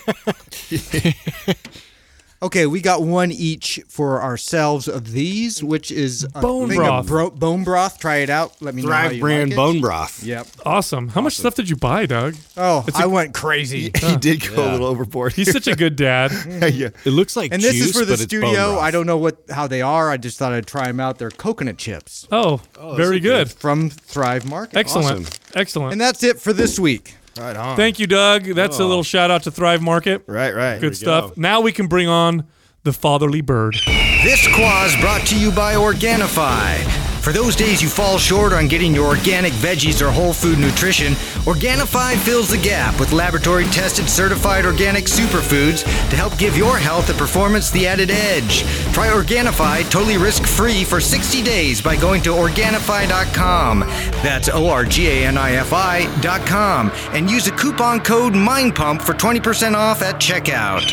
Okay, we got one each for ourselves of these, which is a Bone thing broth. of bro- bone broth. Try it out. Let me know how Thrive you brand like it. bone broth. Yep. Awesome. How much stuff did you buy, Doug? Oh, It's I a- went crazy. He did go a Yeah. little overboard. He's such a good dad. yeah. It looks like And this juice, is for the but it's bone studio. broth. I don't know what how they are. I just thought I'd try them out. They're coconut chips Oh, very good. from Thrive Market. Excellent. Awesome. Excellent. And that's it for this week. Right on. Thank you, Doug. That's a little shout out to Thrive Market. Right, right. Good stuff. Now we can bring on the fatherly bird. This Quaz brought to you by Organifi. For those days you fall short on getting your organic veggies or whole food nutrition, Organifi fills the gap with laboratory tested certified organic superfoods to help give your health and performance the added edge. Try Organifi totally risk free for sixty days by going to Organifi dot com. That's O R G A N I F I dot com. And use the coupon code MINDPUMP for twenty percent off at checkout.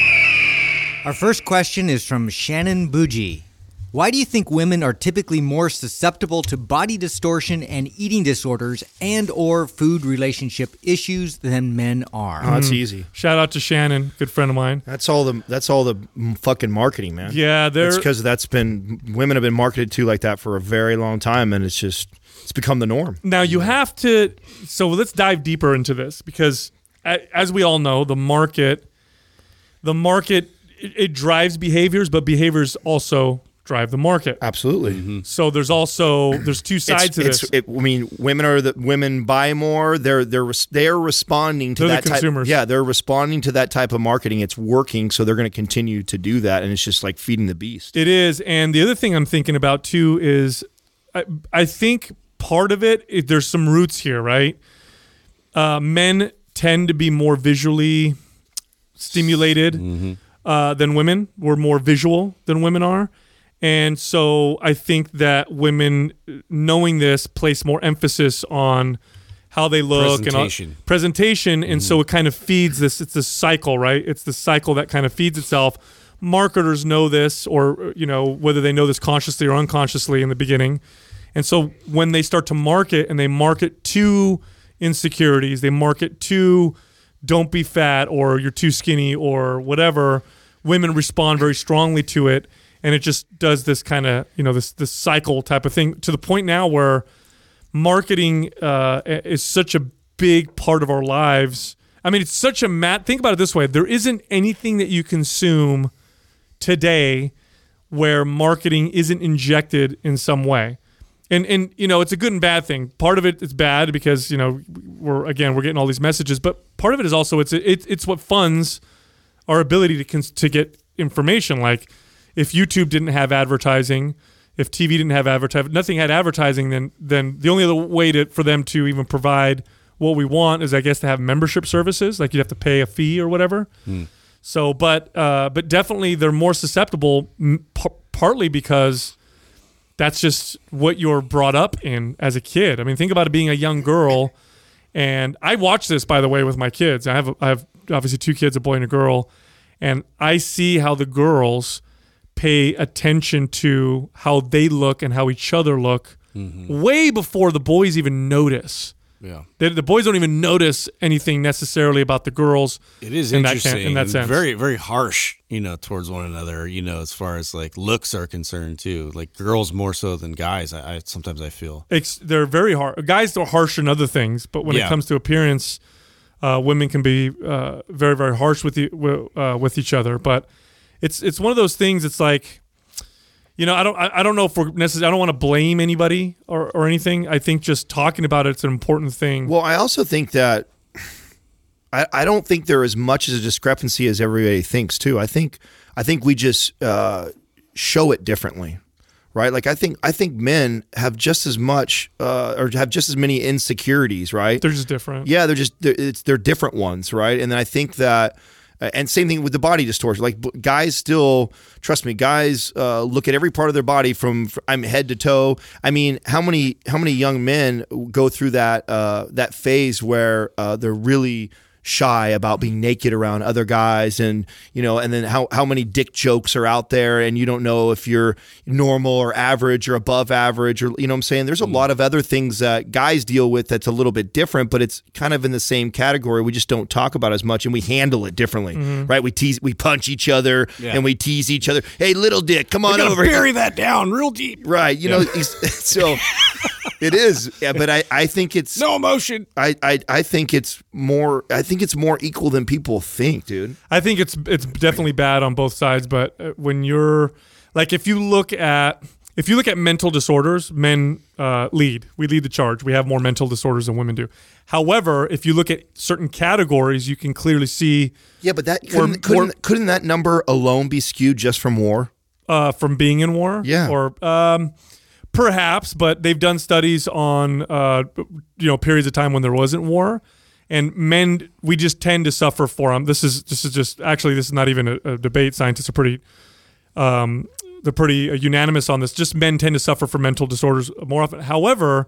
Our first question is from Shannon Bougie. Why do you think women are typically more susceptible to body distortion and eating disorders and or food relationship issues than men are? Oh, that's easy. Shout out to Shannon, good friend of mine. That's all the that's all the m- fucking marketing, man. Yeah, they're It's because that's been women have been marketed to like that for a very long time, and it's just it's become the norm. now you have to. So let's dive deeper into this because, a- as we all know, the market, the market, it, it drives behaviors, but behaviors also drive the market. Absolutely. So there's also there's two sides It's, to this. it's, it, I mean, women are the women buy more. They're they're res- they're responding to They're the that type. consumers. Yeah, they're responding to that type of marketing. It's working, so they're going to continue to do that, and it's just like feeding the beast. It is, and the other thing I'm thinking about too is, I, I think part of it, it there's some roots here, right? Uh, men tend to be more visually stimulated Mm-hmm. uh, than women. We're more visual than women are, and so I think that women, knowing this, place more emphasis on how they look Presentation. and all, presentation, and so it kind of feeds this. It's this cycle, right? It's the cycle that kind of feeds itself. Marketers know this, or you know whether they know this consciously or unconsciously in the beginning, and so when they start to market and they market to insecurities, they market to don't be fat or you're too skinny or whatever, women respond very strongly to it, and it just does this kind of you know this this cycle type of thing to the point now where marketing uh, is such a big part of our lives. I mean, it's such a mat. Think about it this way: there isn't anything that you consume today where marketing isn't injected in some way. And and you know, it's a good and bad thing. Part of it is bad because, you know, we're again, we're getting all these messages, but part of it is also it's it's it's what funds our ability to cons- to get information. Like if YouTube didn't have advertising, if T V didn't have advertising, nothing had advertising, then then the only other way to for them to even provide what we want is, I guess, to have membership services. Like you'd have to pay a fee or whatever. Hmm. So, but uh, but definitely they're more susceptible, m- p- partly because that's just what you're brought up in as a kid. I mean, think about it being a young girl And I watch this, by the way, with my kids. I have I have obviously two kids, a boy and a girl, and I see how the girls pay attention to how they look and how each other look mm-hmm. way before the boys even notice. Yeah, the, the boys don't even notice anything necessarily about the girls. It is in interesting that, in that and sense. very, very harsh, you know, towards one another. You know, as far as like looks are concerned, too. Like girls more so than guys. I, I sometimes I feel it's, they're very hard. Guys are harsh in other things, but when yeah. it comes to appearance, uh, women can be uh, very, very harsh with you, uh, with each other. But it's it's one of those things. It's like. You know, I don't. I don't know if we're necessarily. I don't want to blame anybody or, or anything. I think just talking about it's an important thing. Well, I also think that I, I don't think there is much as a discrepancy as everybody thinks too. I think I think we just uh, show it differently, right? Like I think I think men have just as much uh, or have just as many insecurities, right? They're just different. Yeah, they're just they're, it's they're different ones, right? And then I think that. And same thing with the body distortion. Like guys still, trust me, guys uh, look at every part of their body from, from I'm head to toe. I mean, how many how many young men go through that uh, that phase where uh, they're really shy about being naked around other guys, and you know, and then how how many dick jokes are out there, and you don't know if you're normal or average or above average, or you know what I'm saying. There's a mm. lot of other things that guys deal with that's a little bit different, but it's kind of in the same category. We just don't talk about as much, and we handle it differently, mm-hmm. right? We tease, we punch each other, yeah. and we tease each other. Hey, little dick, come on over. Bury here. that down real deep, right? You yeah. know, so. It is, yeah, but I, I think it's no emotion. I, I I think it's more. I think it's more equal than people think, dude. I think it's it's definitely bad on both sides. But when you're like, if you look at if you look at mental disorders, men uh, lead. We lead the charge. We have more mental disorders than women do. However, if you look at certain categories, you can clearly see. Yeah, but that couldn't couldn't, couldn't that number alone be skewed just from war? Uh, from being in war, yeah, or. Um, Perhaps, but they've done studies on uh, you know periods of time when there wasn't war, and men we just tend to suffer for them. This is this is just actually this is not even a, a debate. Scientists are pretty um, they're pretty uh, unanimous on this. Just men tend to suffer from mental disorders more often. However,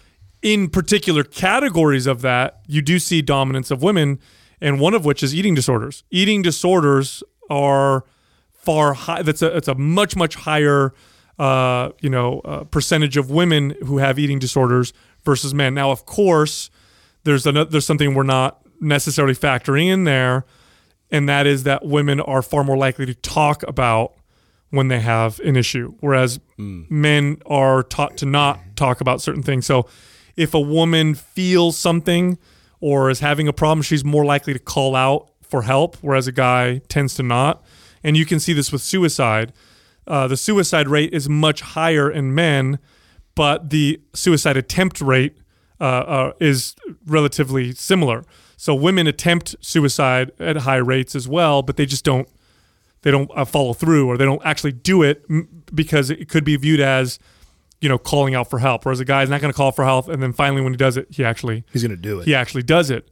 in particular categories of that, you do see dominance of women, and one of which is eating disorders. Eating disorders are far high. That's a it's a much much higher. Uh, you know, uh, percentage of women who have eating disorders versus men. Now, of course, there's another, there's something we're not necessarily factoring in there, and that is that women are far more likely to talk about when they have an issue, whereas mm. men are taught to not talk about certain things. So, if a woman feels something or is having a problem, she's more likely to call out for help, whereas a guy tends to not. And you can see this with suicide. Uh, the suicide rate is much higher in men, but the suicide attempt rate uh, uh, is relatively similar. So women attempt suicide at high rates as well, but they just don't they don't uh, follow through, or they don't actually do it m- because it could be viewed as, you know, calling out for help. Whereas a guy is not going to call for help, and then finally when he does it, he actually he's going to do it. He actually does it.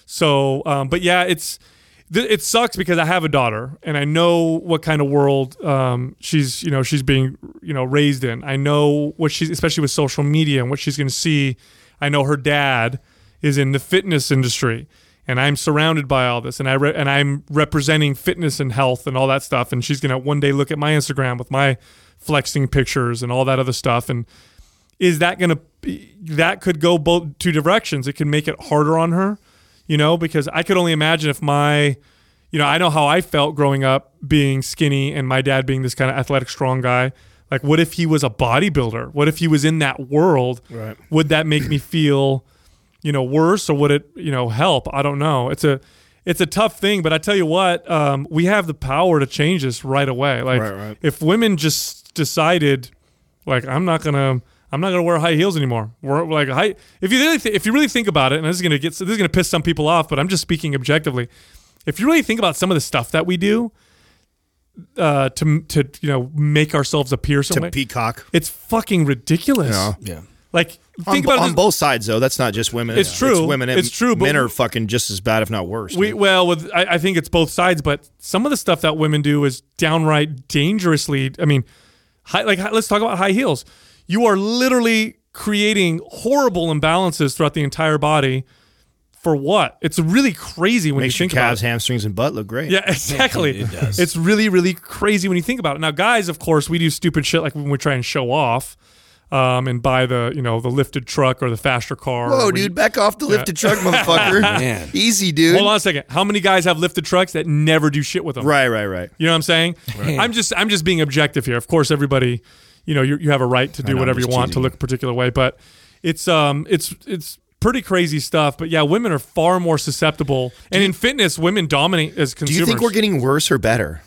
So, um, but yeah, it's. It sucks because I have a daughter, and I know what kind of world um, she's, you know, she's being, you know, raised in. I know what she's, especially with social media and what she's going to see. I know her dad is in the fitness industry, and I'm surrounded by all this, and I re- and I'm representing fitness and health and all that stuff. And she's going to one day look at my Instagram with my flexing pictures and all that other stuff. And is that going to be, that could go both two directions. It can make it harder on her. You know, because I could only imagine if my, you know, I know how I felt growing up being skinny and my dad being this kind of athletic, strong guy. Like, what if he was a bodybuilder? What if he was in that world? Right. Would that make me feel, you know, worse, or would it, you know, help? I don't know. It's a, it's a tough thing, but I tell you what, um, we have the power to change this right away. Like, right, right. if women just decided, like, I'm not gonna. I'm not gonna wear high heels anymore. We're like high. If you really, th- if you really think about it, and this is gonna get, this is gonna piss some people off, but I'm just speaking objectively. If you really think about some of the stuff that we do, uh, to to you know make ourselves appear some to way, peacock, it's fucking ridiculous. Yeah. yeah. Like think on, about it on as, both sides though. That's not just women. It's It's, true. It's women. And It's true, but men we- are fucking just as bad, if not worse. We dude. well, with I, I think it's both sides, but some of the stuff that women do is downright dangerously. I mean, high, like let's talk about high heels. You are literally creating horrible imbalances throughout the entire body for what? It's really crazy when Makes you your think about calves, it. hamstrings, and butt look great. Yeah, exactly. It does. It's really, really crazy when you think about it. Now, guys, of course, we do stupid shit like when we try and show off um, and buy the, you know, the lifted truck or the faster car. Whoa, When you- dude, back off the lifted truck, motherfucker. Man. Easy, dude. Hold on a second. How many guys have lifted trucks that never do shit with them? Right, right, right. You know what I'm saying? I'm just I'm just being objective here. Of course, everybody, you know, you you have a right to do know, whatever I'm you just want to teasing look a particular way, but it's um it's it's pretty crazy stuff. But yeah, women are far more susceptible, and in fitness, women dominate as Do consumers. you think we're getting worse or better?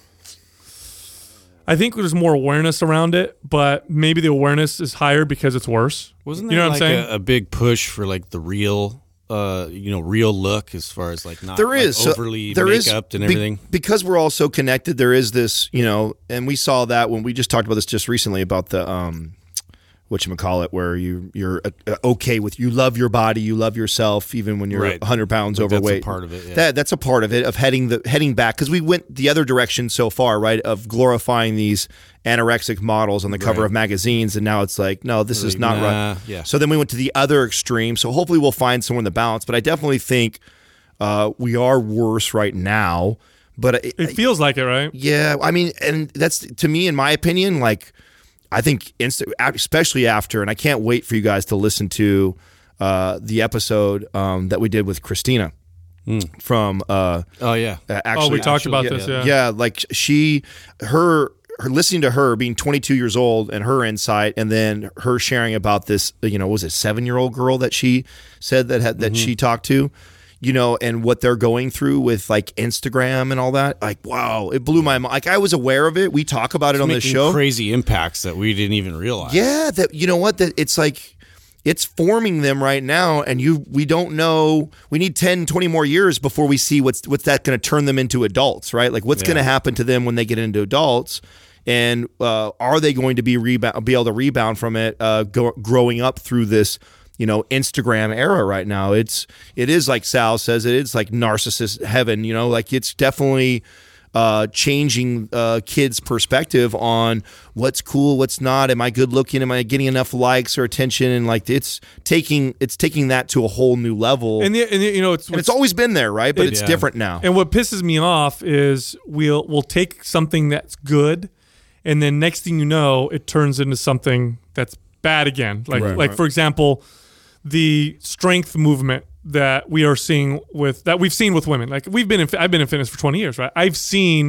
I think there's more awareness around it, but maybe the awareness is higher because it's worse. Wasn't you there know what like I'm saying? a, a big push for like the real, uh, you know, real look as far as like not There like, is So overly there is- makeup and be- everything? because we're all so connected. There is this, you know, and we saw that when we just talked about this just recently about the um, whatchamacallit, where you you're uh, okay with, you love your body, you love yourself, even when you're Right. one hundred pounds Like, that's a overweight. part of it, yeah. That that's a part of it, of heading the heading back, because we went the other direction so far, right? Of glorifying these anorexic models on the cover Right. of magazines, and now it's like, no, this is Like, not nah, right. yeah. So then we went to the other extreme. So hopefully we'll find somewhere in the balance. But I definitely think uh, we are worse right now. But it, It feels like it, right? yeah, I mean, and that's, to me, in my opinion, like, I think, inst- especially after, and I can't wait for you guys to listen to uh, the episode um, that we did with Christina from. Uh, Oh yeah. uh, actually, Oh, we talked actually, about yeah, this, yeah. yeah. Like she, her, her listening to her being twenty-two years old and her insight, and then her sharing about this, you know, was it seven-year-old girl that she said that had, that Mm-hmm. she talked to. You know, and what they're going through with like Instagram and all that. Like, wow, it blew my mind. Like, I was aware of it. We talk about it on the Making show. crazy impacts that we didn't even realize. Yeah, that, you know what? That it's like, it's forming them right now, and you we don't know. We need ten, twenty more years before we see what's what's that going to turn them into adults, right? Like, what's Yeah. going to happen to them when they get into adults, and uh, are they going to be rebound, be able to rebound from it, uh, go, growing up through this, you know, Instagram era right now? It's it is like Sal says, it is like narcissist heaven. You know, like it's definitely uh, changing uh, kids' perspective on what's cool, what's not. Am I good looking? Am I getting enough likes or attention? And like it's taking it's taking that to a whole new level. And, And, the, and the, you know, it's it's always been there, right? But It- it's Yeah. different now. And what pisses me off is we'll we'll take something that's good, and then next thing you know, it turns into something that's bad again. Like Right. like for example, the strength movement that we are seeing with that we've seen with women. Like we've been in, I've been in fitness for twenty years, right? I've seen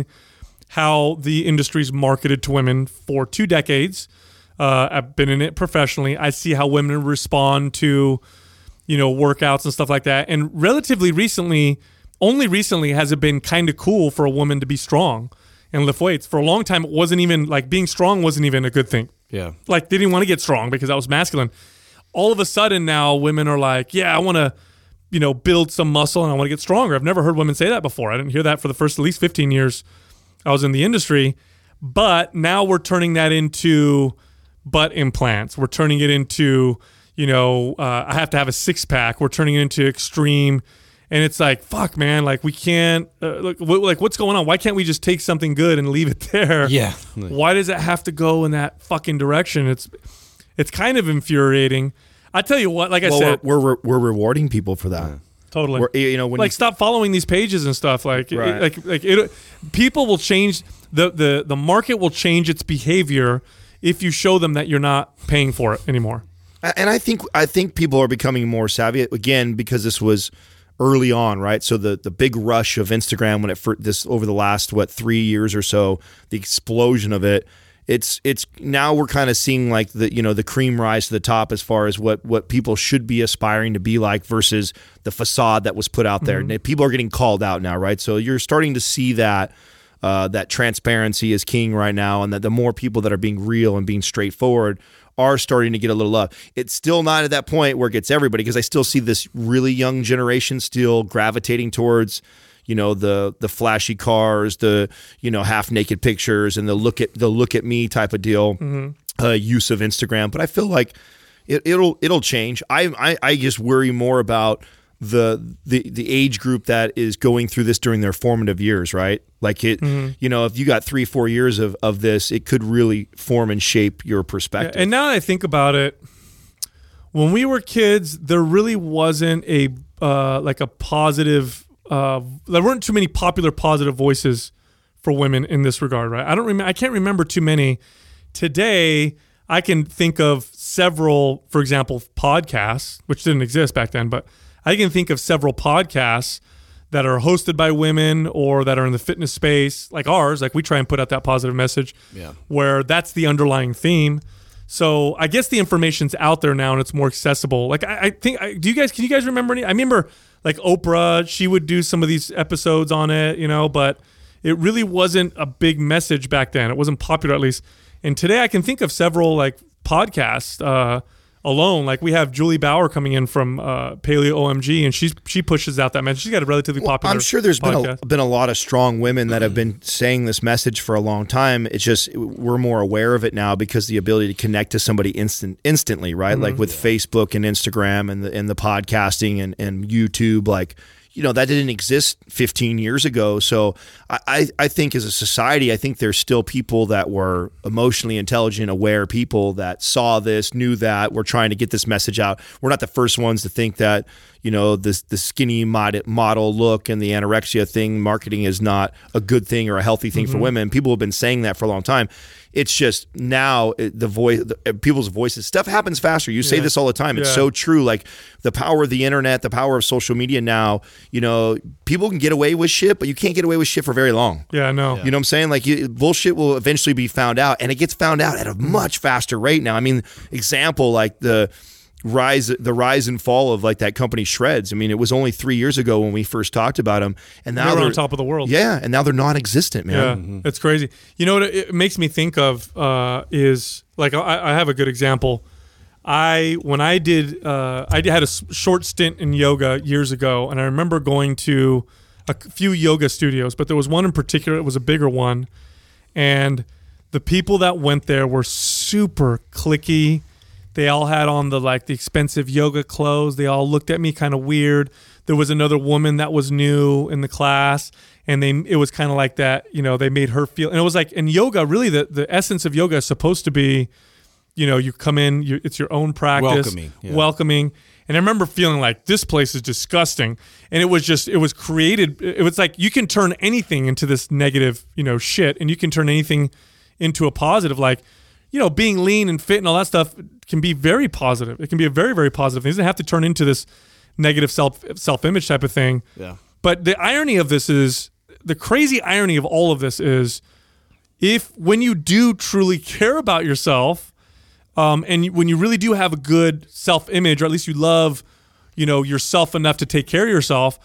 how the industry's marketed to women for two decades. Uh, I've been in it professionally. I see how women respond to, you know, workouts and stuff like that. And relatively recently, only recently has it been kind of cool for a woman to be strong and lift weights. For a long time, it wasn't even like being strong wasn't even a good thing. Yeah. Like they didn't want to get strong because that was masculine. All of a sudden now women are like, yeah, I want to, you know, build some muscle and I want to get stronger. I've never heard women say that before. I didn't hear that for the first at least fifteen years I was in the industry. But now we're turning that into butt implants. We're turning it into, you know, uh, I have to have a six pack. We're turning it into extreme. And it's like, fuck, man, like we can't, uh, like, w- like what's going on? Why can't we just take something good and leave it there? Yeah. Why does it have to go in that fucking direction? It's, it's kind of infuriating. I tell you what, like I well, said, we're, we're we're rewarding people for that. totally. We're, you know, when like you, stop following these pages and stuff. Like, it- Right. like, like it. People will change the the the market will change its behavior if you show them that you're not paying for it anymore. and I think I think people are becoming more savvy again, because this was early on, right? So the the big rush of Instagram when it for this over the last what three years or so, the explosion of it. It's it's now we're kind of seeing like the you know the cream rise to the top as far as what what people should be aspiring to be like versus the facade that was put out there. Mm-hmm. And people are getting called out now, right? So you're starting to see that uh, that transparency is king right now, and that the more people that are being real and being straightforward are starting to get a little love. It's still not at that point where it gets everybody, because I still see this really young generation still gravitating towards, you know, the the flashy cars, the, you know, half naked pictures, and the look at the look at me type of deal, uh, use of Instagram. But I feel like it, it'll it'll change. I, I I just worry more about the the the age group that is going through this during their formative years, right? Like it, you know, if you got three four years of of this, it could really form and shape your perspective. And now that I think about it, when we were kids, there really wasn't a uh, like a positive. Uh, there weren't too many popular positive voices for women in this regard, right? I don't remember. I can't remember too many. Today, I can think of several, for example, podcasts, which didn't exist back then, but I can think of several podcasts that are hosted by women or that are in the fitness space, like ours. Like we try and put out that positive message, Yeah. where that's the underlying theme. So I guess the information's out there now and it's more accessible. Like I, I think, I, do you guys? Can you guys remember any? I remember like Oprah. She would do some of these episodes on it, you know, but it really wasn't a big message back then. It wasn't popular, at least. And today I can think of several like podcasts uh, alone. Like we have Julie Bauer coming in from uh, Paleo O M G, and she's she pushes out that message. She's got a relatively Well, popular. I'm sure there's been podcast. a, been a lot of strong women that have been saying this message for a long time. It's just we're more aware of it now because the ability to connect to somebody instant instantly, right? Mm-hmm. Like with Facebook and Instagram and the and the podcasting and, and YouTube, like. You know, that didn't exist fifteen years ago. So I, I, I think as a society, I think there's still people that were emotionally intelligent, aware people that saw this, knew that, were trying to get this message out. We're not the first ones to think that, you know, this the skinny mod- model look and the anorexia thing, marketing is not a good thing or a healthy thing Mm-hmm. for women. People have been saying that for a long time. It's just now it, the voice, the, people's voices, stuff happens faster. You say Yeah. this all the time. It's Yeah. so true. Like the power of the internet, the power of social media now, you know, people can get away with shit, but you can't get away with shit for very long. Yeah, no. You know what I'm saying? Like you, bullshit will eventually be found out, and it gets found out at a much faster rate now. I mean, example, like the rise the rise and fall of like that company Shreds. I mean, it was only three years ago when we first talked about them, and now They were they're on top of the world. Yeah, and now they're non-existent, man. Yeah, it's crazy. You know what it makes me think of uh, is like I, I have a good example. I when I did uh, I had a s- short stint in yoga years ago, and I remember going to a few yoga studios, but there was one in particular. It was a bigger one, and the people that went there were super cliquey. They all had on the like the expensive yoga clothes. They all looked at me kind of weird. There was another woman that was new in the class, and they it was kind of like that. You know, they made her feel, and it was like in yoga. Really, the the essence of yoga is supposed to be, you know, you come in, you, it's your own practice, Welcoming, yeah. welcoming. And I remember feeling like this place is disgusting, and it was just it was created. It was like you can turn anything into this negative, you know, shit, and you can turn anything into a positive, like. You know, being lean and fit and all that stuff can be very positive. It can be a very, very positive thing. It doesn't have to turn into this negative self self image type of thing. Yeah. But the irony of this is the crazy irony of all of this is if when you do truly care about yourself, um, and you, when you really do have a good self image, or at least you love, you know, yourself enough to take care of yourself,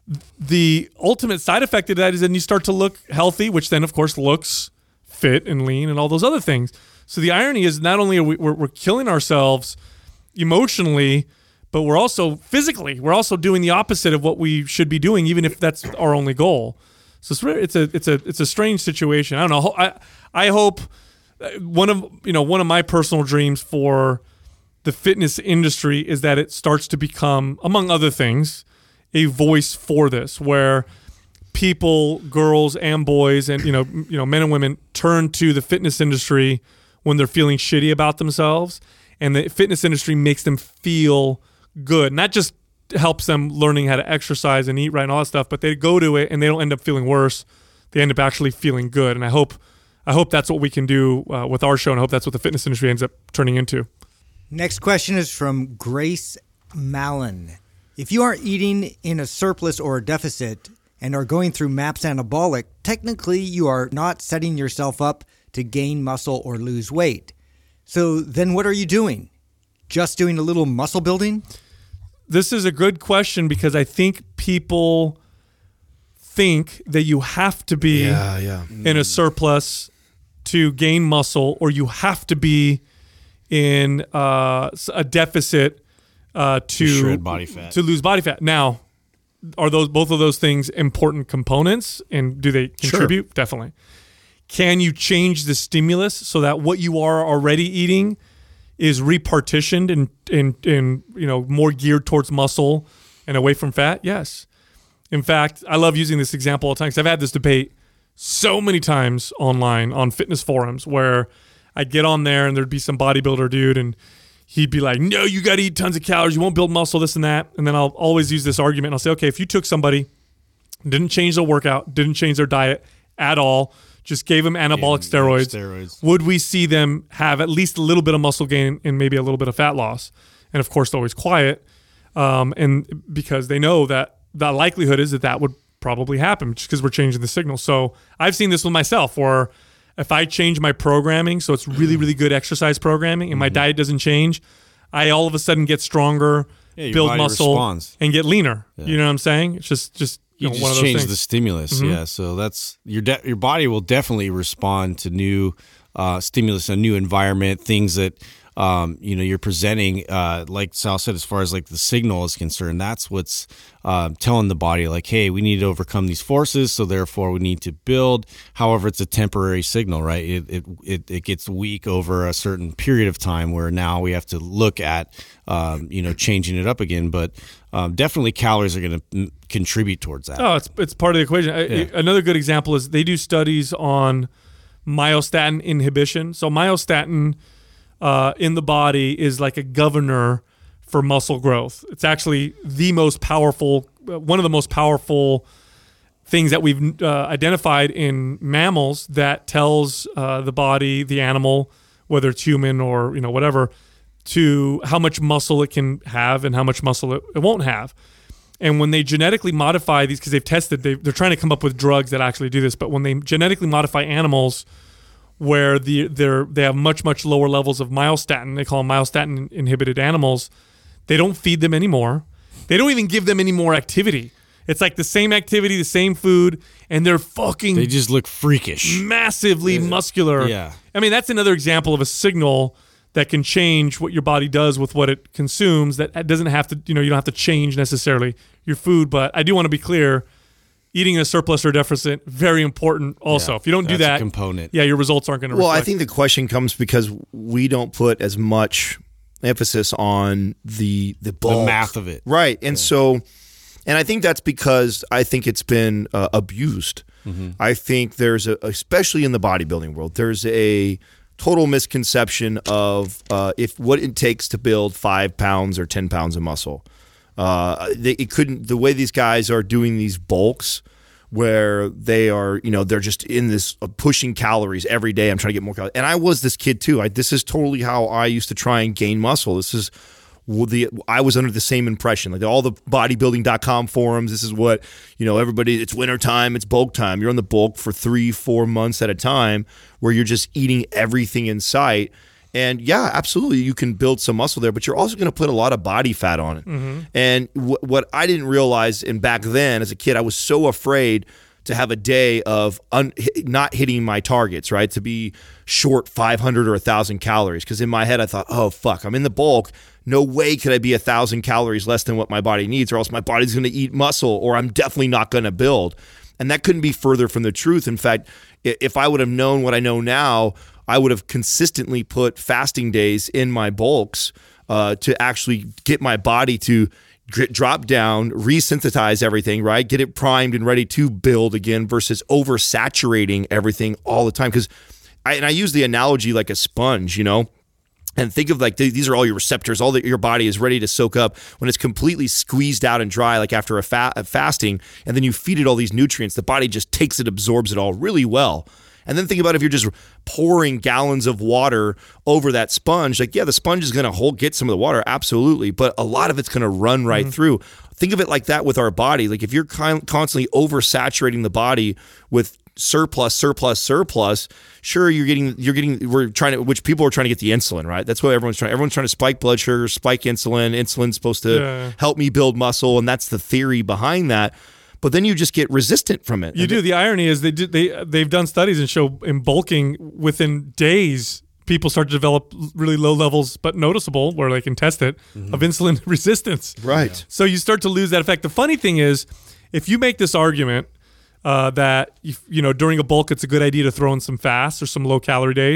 the ultimate side effect of that is then you start to look healthy, which then of course looks fit and lean and all those other things. So the irony is not only are we we're, we're killing ourselves emotionally, but we're also physically we're also doing the opposite of what we should be doing, even if that's our only goal. So it's re- it's a it's a it's a strange situation. I don't know. I I hope one of you know one of my personal dreams for the fitness industry is that it starts to become, among other things, a voice for this, where people, girls and boys, and you know you know men and women turn to the fitness industry when they're feeling shitty about themselves, and the fitness industry makes them feel good. Not just helps them learning how to exercise and eat right and all that stuff, but they go to it and they don't end up feeling worse. They end up actually feeling good. And I hope, I hope that's what we can do uh, with our show, and I hope that's what the fitness industry ends up turning into. Next question is from Grace Mallon. If you are eating in a surplus or a deficit and are going through MAPS Anabolic, technically you are not setting yourself up to gain muscle or lose weight. So then what are you doing? Just doing a little muscle building? This is a good question because I think people think that you have to be Yeah, yeah. in a surplus to gain muscle, or you have to be in uh, a deficit uh, to shred body fat. to lose body fat. Now, are those both of those things important components, and do they contribute? Sure. Definitely. Can you change the stimulus so that what you are already eating is repartitioned and and and you know more geared towards muscle and away from fat? Yes. In fact, I love using this example all the time because I've had this debate so many times online on fitness forums where I'd get on there and there'd be some bodybuilder dude and he'd be like, no, you got to eat tons of calories. You won't build muscle, this and that. And then I'll always use this argument. And I'll say, okay, if you took somebody, didn't change their workout, didn't change their diet at all, just gave them anabolic Yeah, steroids, steroids, would we see them have at least a little bit of muscle gain and maybe a little bit of fat loss? And of course, they're always quiet. Um, and because they know that the likelihood is that that would probably happen just because we're changing the signal. So I've seen this with myself where if I change my programming, so it's really, really good exercise programming, and my Mm-hmm. diet doesn't change, I all of a sudden get stronger, Yeah, your build body muscle, responds. and get leaner. Yeah. You know what I'm saying? It's just, just you, You know, just one of those change things. the stimulus, Mhm. yeah. So that's your de- your body will definitely respond to new uh, stimulus, a new environment, things that um, you know you're presenting. Uh, like Sal said, as far as like the signal is concerned, that's what's um, telling the body, like, hey, we need to overcome these forces, so therefore we need to build. However, it's a temporary signal, right? It it it, it gets weak over a certain period of time, where now we have to look at um, you know changing it up again, but. Um, definitely calories are going to m- contribute towards that. Oh, it's it's part of the equation. I- Yeah. Another good example is they do studies on myostatin inhibition. So myostatin uh, in the body is like a governor for muscle growth. It's actually the most powerful, uh, one of the most powerful things that we've uh, identified in mammals that tells uh, the body, the animal, whether it's human or you know whatever, to how much muscle it can have and how much muscle it, it won't have. And when they genetically modify these, because they've tested, they, they're trying to come up with drugs that actually do this, but when they genetically modify animals where the they're, they have much, much lower levels of myostatin, they call them myostatin inhibited animals, they don't feed them anymore. They don't even give them any more activity. It's like the same activity, the same food, and they're fucking They just look freakish. massively muscular. Yeah. I mean, that's another example of a signal that can change what your body does with what it consumes. That it doesn't have to, you know, you don't have to change necessarily your food. But I do want to be clear, eating a surplus or deficit, very important also. Yeah, if you don't do that's a that, component. yeah, your results aren't going to Well, reflect. I think the question comes because we don't put as much emphasis on the the bulk. math of it. right? And so, and I think that's because I think it's been uh, abused. Mm-hmm. I think there's a, especially in the bodybuilding world, there's a total misconception of uh, if what it takes to build five pounds or ten pounds of muscle. Uh, they, it couldn't. The way these guys are doing these bulks, where they are, you know, they're just in this uh, pushing calories every day. I'm trying to get more calories, and I was this kid too. I, this is totally how I used to try and gain muscle. This is the I was under the same impression. Like all the bodybuilding dot com forums, this is what, you know, everybody, it's winter time, it's bulk time. You're on the bulk for three, four months at a time where you're just eating everything in sight. And yeah, absolutely, you can build some muscle there, but you're also going to put a lot of body fat on it. Mm-hmm. And w- what I didn't realize, and back then as a kid, I was so afraid to have a day of un- not hitting my targets, right? To be short five hundred or one thousand calories. Because in my head, I thought, oh, fuck, I'm in the bulk. No way could I be one thousand calories less than what my body needs, or else my body's going to eat muscle, or I'm definitely not going to build. And that couldn't be further from the truth. In fact, if I would have known what I know now, I would have consistently put fasting days in my bulks uh, to actually get my body to get, drop down, resynthesize everything, right? Get it primed and ready to build again versus oversaturating everything all the time. Because I, and I use the analogy like a sponge, you know? And think of like th- these are all your receptors, all that your body is ready to soak up when it's completely squeezed out and dry, like after a, fa- a fasting, and then you feed it all these nutrients. The body just takes it, absorbs it all really well. And then think about if you're just pouring gallons of water over that sponge. Like, yeah, the sponge is going to hold get some of the water, absolutely, but a lot of it's going to run right mm-hmm. through. Think of it like that with our body. Like if you're con- constantly oversaturating the body with surplus, surplus, surplus, sure, you're getting, you're getting, we're trying to, which people are trying to get the insulin, right? That's what everyone's trying. Everyone's trying to spike blood sugar, spike insulin. Insulin's supposed to yeah. help me build muscle, and that's the theory behind that. But then you just get resistant from it. You do. The irony is they do, they they've done studies and show in bulking within days people start to develop really low levels but noticeable where they can test it mm-hmm. of insulin resistance. Right. So you start to lose that effect. The funny thing is, if you make this argument uh, that you, you know during a bulk it's a good idea to throw in some fasts or some low calorie days,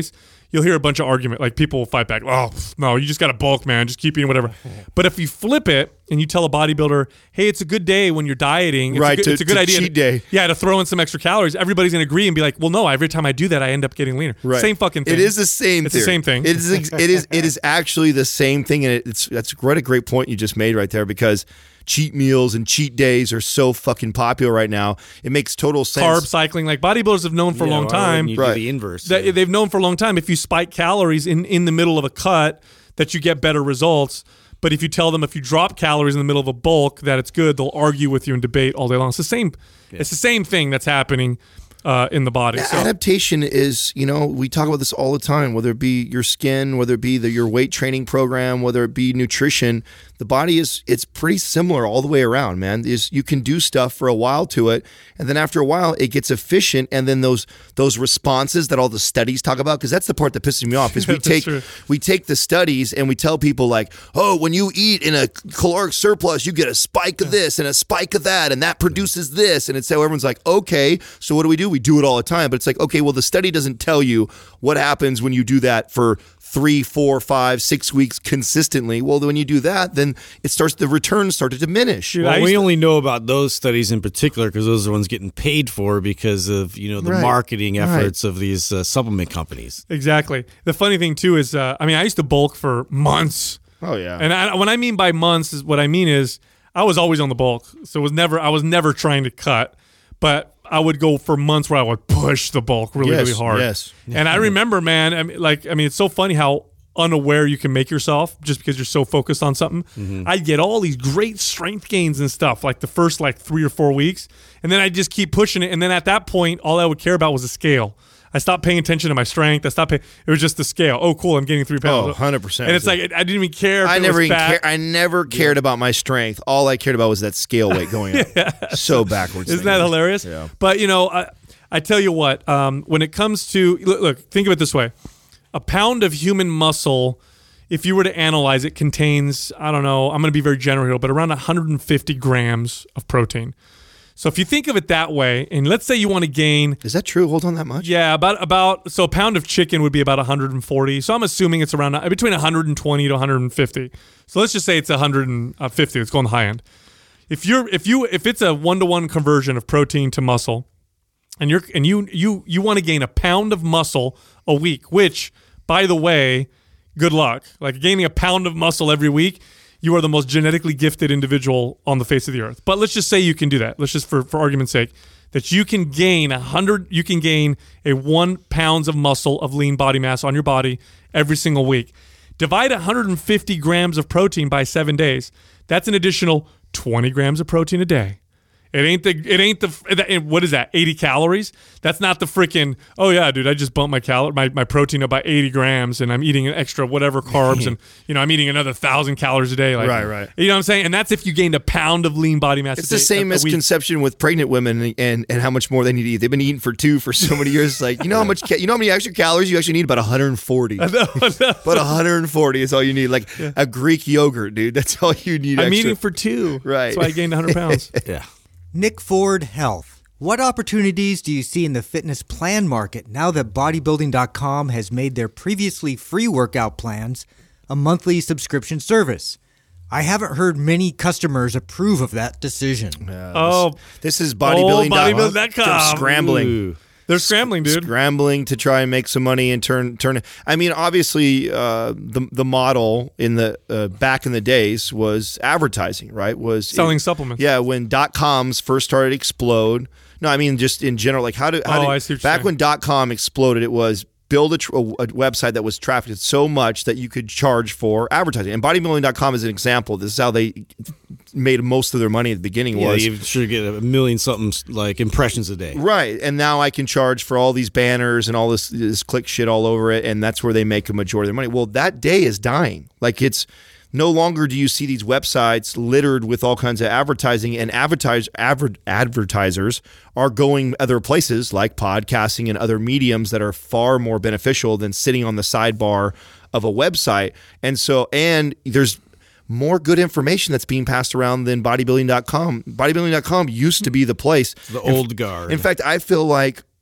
you'll hear a bunch of argument. Like people will fight back. Oh, no, you just got to bulk, man. Just keep eating whatever. But if you flip it and you tell a bodybuilder, hey, it's a good day when you're dieting. It's Right, A good, to- it's a good to idea. cheat day. Yeah, to throw in some extra calories. Everybody's going to agree and be like, well, no, every time I do that, I end up getting leaner. Right. Same fucking thing. It is the same. It's the theory. same thing. It is. ex- It is. It is actually the same thing, and it, it's that's quite a great point you just made right there because cheat meals and cheat days are so fucking popular right now. It makes total sense. Carb cycling. Like bodybuilders have known for a Yeah, long why time. wouldn't you do Right. the inverse. that they've known for a long time if you spike calories in, in the middle of a cut that you get better results. But if you tell them if you drop calories in the middle of a bulk that it's good, they'll argue with you and debate all day long. It's the same. It's the same thing that's happening uh, in the body. So Adaptation is, you know, we talk about this all the time, whether it be your skin, whether it be the, your weight training program, whether it be nutrition, the body is, it's pretty similar all the way around, man. Is you can do stuff for a while to it, and then after a while it gets efficient, and then those those responses that all the studies talk about, because that's the part that pisses me off, is we That's take true. we take the studies and we tell people like, oh, when you eat in a caloric surplus, you get a spike of this and a spike of that, and that produces this, and it's so everyone's like, okay, so what do we do? We do it all the time, but it's like, okay, well, the study doesn't tell you what happens when you do that for three, four, five, six weeks consistently. Well, when you do that, then it starts, the returns start to diminish. Dude, Well, I used we to- only know about those studies in particular because those are the ones getting paid for because of you know the Right. marketing Right. efforts of these uh, supplement companies. exactly. The funny thing too is, uh, I mean, I used to bulk for months. Oh yeah. And I, when I mean by months, is what I mean is I was always on the bulk, so it was never I was never trying to cut, but I would go for months where I would push the bulk really, Yes, really hard. yes. And I remember, man, I mean, like I mean, it's so funny how unaware you can make yourself just because you're so focused on something. Mm-hmm. I'd get all these great strength gains and stuff like the first like three or four weeks, and then I just keep pushing it. And then at that point, all I would care about was the scale. I stopped paying attention to my strength. I stopped paying. It was just the scale. Oh, cool! I'm gaining three pounds. Oh, one hundred percent. And it's like I didn't even care. If I it never was even fat. care, I never cared about my strength. All I cared about was that scale weight going up. So backwards. Isn't thing. that hilarious? Yeah. But you know, I, I tell you what. Um, when it comes to look, look, think of it this way: a pound of human muscle, if you were to analyze it, contains I don't know. I'm going to be very general here, but around one hundred fifty grams of protein. So if you think of it that way, and let's say you want to gain. Is that true? Hold on that much? Yeah, about about so a pound of chicken would be about one hundred forty. So I'm assuming it's around between one hundred twenty to one hundred fifty. So let's just say it's one hundred fifty. Let's go on the high end. If you're if you if it's a one to one conversion of protein to muscle, and you're and you you you want to gain a pound of muscle a week, which by the way, good luck. Like gaining a pound of muscle every week. You are the most genetically gifted individual on the face of the earth. But let's just say you can do that. Let's just, for, for argument's sake, that you can gain a hundred. You can gain a one pounds of muscle of lean body mass on your body every single week. Divide one hundred fifty grams of protein by seven days. That's an additional twenty grams of protein a day. It ain't the. It ain't the. What is that? eighty calories. That's not the freaking. Oh yeah, dude. I just bumped my cal my, my protein up by eighty grams, and I'm eating an extra whatever carbs, and you know I'm eating another thousand calories a day. Like, Right, right. You know what I'm saying? And that's if you gained a pound of lean body mass. It's a the day- same a- a week. misconception with pregnant women and, and and how much more they need to eat. They've been eating for two for so many years. It's like, you know how much ca- you know how many extra calories you actually need? About one hundred forty. No, no. About one hundred forty is all you need. Like a Greek yogurt, dude. That's all you need. I'm extra. eating for two. Right. That's why I gained one hundred pounds. Yeah. Nick Ford Health. What opportunities do you see in the fitness plan market now that bodybuilding dot com has made their previously free workout plans a monthly subscription service? I haven't heard many customers approve of that decision. Oh, This is bodybuilding. bodybuilding dot com. Scrambling. Ooh. they're scrambling, dude. Scrambling to try and make some money and turn turn it. I mean, obviously, uh, the the model in the uh, back in the days was advertising, right? Was Selling it- supplements. Yeah, when dot coms first started to explode. No, I mean just in general. Like how did how Oh, did, I see what you're back saying. when dot com exploded? It was build a, tr- a, a website that was trafficked so much that you could charge for advertising. And bodybuilding dot com is an example. This is how they made most of their money at the beginning. Yeah, was you should get a million something like impressions a day. Right, and now I can charge for all these banners and all this this click shit all over it, and that's where they make a majority of their money. Well, that day is dying. Like it's no longer do you see these websites littered with all kinds of advertising, and advertise adver- advertisers are going other places like podcasting and other mediums that are far more beneficial than sitting on the sidebar of a website. And so, and there's more good information that's being passed around than bodybuilding dot com. bodybuilding dot com used to be the place. The old guard. In fact, I feel like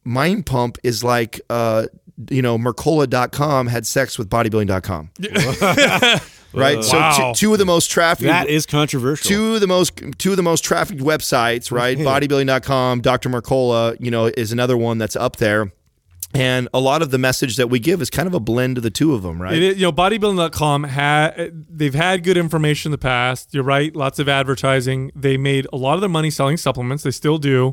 Mind Pump is like, uh, you know, Mercola dot com had sex with bodybuilding dot com. Right? So Wow. t- two of the most trafficked. That is controversial. Two of the most two of the most trafficked websites, right? bodybuilding dot com, Doctor Mercola, you know, is another one that's up there. And a lot of the message that we give is kind of a blend of the two of them, right? It is, you know, bodybuilding dot com ha- they've had good information in the past. You're right, lots of advertising. They made a lot of their money selling supplements. They still do,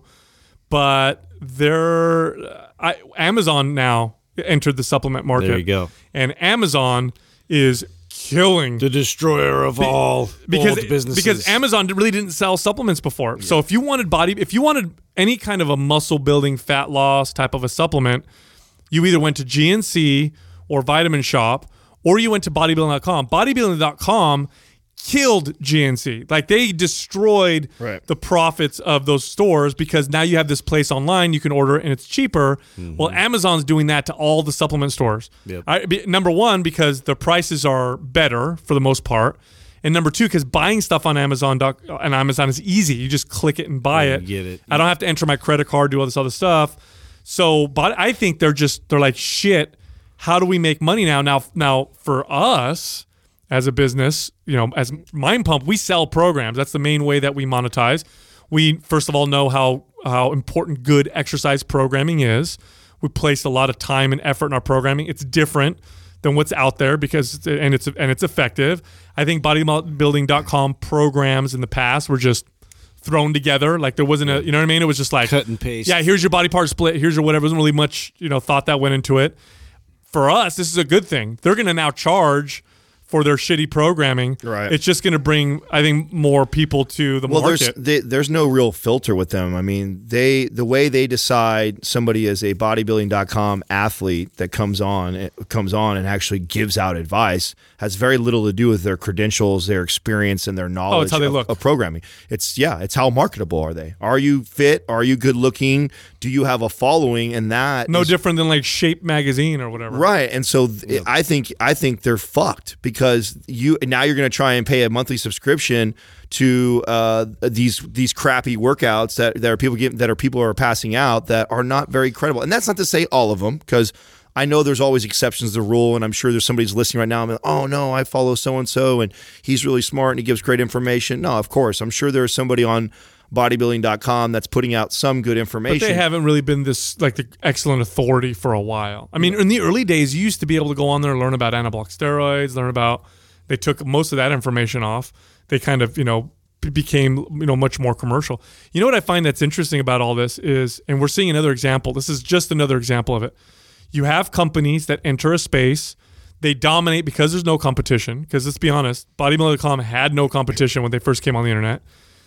but they're I, Amazon now entered the supplement market. There you go. And Amazon is killing The destroyer of all because old businesses. because Amazon really didn't sell supplements before. So if you wanted body, if you wanted any kind of a muscle building, fat loss type of a supplement, you either went to G N C or Vitamin Shop, or you went to bodybuilding dot com. bodybuilding dot com killed G N C. Like they destroyed Right. the profits of those stores because now you have this place online you can order and it's cheaper. Well, Amazon's doing that to all the supplement stores. Yep. I, be, number one, because the prices are better for the most part. And number two, because buying stuff on Amazon doc, on Amazon is easy. You just click it and buy Yeah, it. you get it. I don't have to enter my credit card, do all this other stuff. So, but I think they're just they're like, shit, how do we make money now? Now, now for us as a business, you know, as Mind Pump, we sell programs. That's the main way that we monetize. We first of all know how how important good exercise programming is. We place a lot of time and effort in our programming. It's different than what's out there because and it's and it's effective. I think bodybuilding dot com programs in the past were just thrown together. Like there wasn't a, you know what I mean? It was just like Cut and paste. Yeah, here's your body part split. Here's your whatever. There wasn't really much, you know, thought that went into it. For us, this is a good thing. They're going to now charge for their shitty programming. Right. It's just going to bring, I think, more people to the Well, market. there's they, there's no real filter with them. I mean, they the way they decide somebody is a bodybuilding dot com athlete that comes on it comes on and actually gives out advice has very little to do with their credentials, their experience, and their knowledge Oh, it's how they of, look. of programming. It's yeah, it's how marketable are they? Are you fit? Are you good looking? Do you have a following? And that no is- different than like Shape magazine or whatever. Right, and so th- I think I think they're fucked because you now you're going to try and pay a monthly subscription to uh, these these crappy workouts that, that are people getting, that are people are passing out that are not very credible. And that's not to say all of them because I know there's always exceptions to the rule, and I'm sure there's somebody who's listening right now. I'm like, oh no, I follow so and so, and he's really smart and he gives great information. No, of course, I'm sure there's somebody on bodybuilding dot com that's putting out some good information. But they haven't really been this like the excellent authority for a while. I mean, in the early days, you used to be able to go on there and learn about anabolic steroids, learn about. They took most of that information off. They kind of, you know, b- became, you know, much more commercial. You know what I find that's interesting about all this is, and we're seeing another example. This is just another example of it. You have companies that enter a space. They dominate because there's no competition. Because let's be honest, bodybuilding dot com had no competition when they first came on the internet.